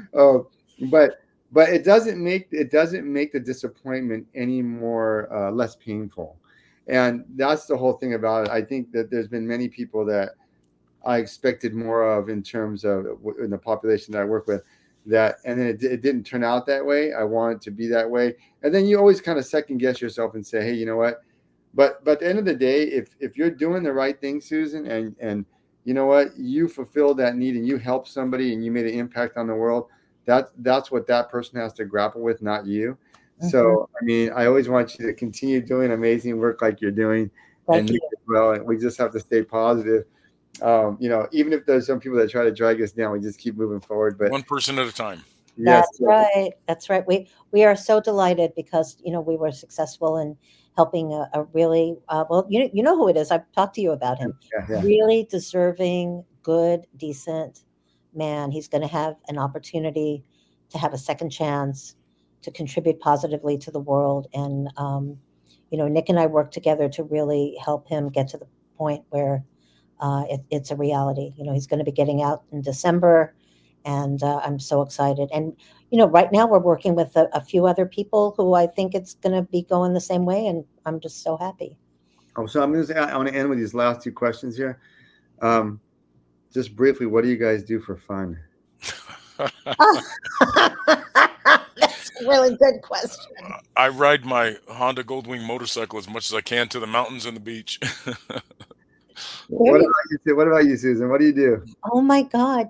But it doesn't make the disappointment any more less painful. And that's the whole thing about it. I think that there's been many people that I expected more of in terms of in the population that I work with, and then it didn't turn out that way. I want it to be that way. And then you always kind of second guess yourself and say, hey, you know what? But at the end of the day, if you're doing the right thing, Susan, and you know what, you fulfilled that need and you helped somebody and you made an impact on the world, that's what that person has to grapple with, not you. Mm-hmm. So, I mean, I always want you to continue doing amazing work like you're doing. Thank you. Well, and we just have to stay positive. Even if there's some people that try to drag us down, we just keep moving forward. But one person at a time. Yes, That's right. We are so delighted because we were successful in helping a really you know who it is. I've talked to you about him. Yeah. Really deserving, good, decent man. He's going to have an opportunity to have a second chance to contribute positively to the world. And Nick and I work together to really help him get to the point where it's a reality. He's going to be getting out in December, and I'm so excited. And right now we're working with a few other people who I think it's going to be going the same way, and I'm just so happy. Oh, so I want to end with these last two questions here. Just briefly, what do you guys do for fun? That's a really good question. I ride my Honda Goldwing motorcycle as much as I can to the mountains and the beach. What about you, Susan? What do you do? Oh my God.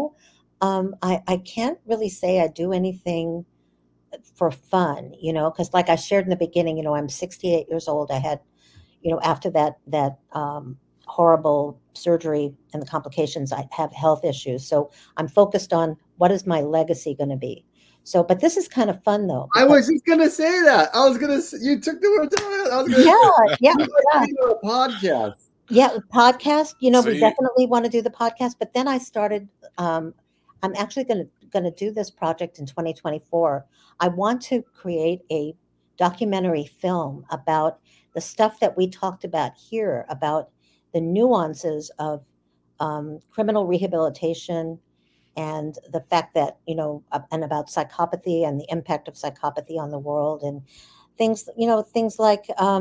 I can't really say I do anything for fun, because like I shared in the beginning, I'm 68 years old. I had, after that horrible surgery and the complications, I have health issues. So I'm focused on what is my legacy going to be. So, but this is kind of fun though. I was just gonna say that. You took the words out. I was gonna Yeah, do a podcast. Yeah, podcast. We See? definitely want to do the podcast. But then I started. I'm actually going to do this project in 2024. I want to create a documentary film about the stuff that we talked about here, about the nuances of criminal rehabilitation, and the fact that and about psychopathy and the impact of psychopathy on the world, and things like.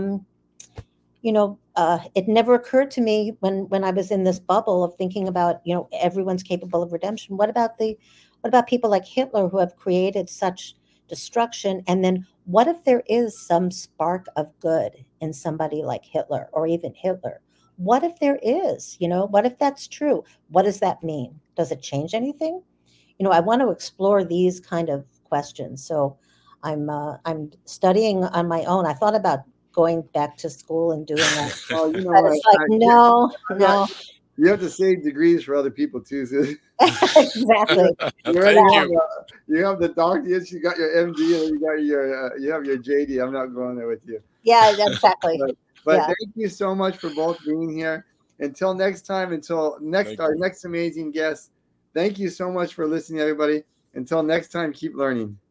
It never occurred to me when I was in this bubble of thinking about, everyone's capable of redemption. What about people like Hitler who have created such destruction? And then what if there is some spark of good in somebody like Hitler, or even Hitler? What if there is, what if that's true? What does that mean? Does it change anything? I want to explore these kind of questions. So I'm studying on my own. I thought about going back to school and doing that. Oh, you know But what? it's like, no. You have to save degrees for other people too. So Exactly. Thank you. You have the doctorate, you got your MD, and you have your JD. I'm not going there with you. Yeah, exactly. But Yeah. thank you so much for both being here. Until next time, our next amazing guest. Thank you so much for listening, everybody. Until next time, keep learning.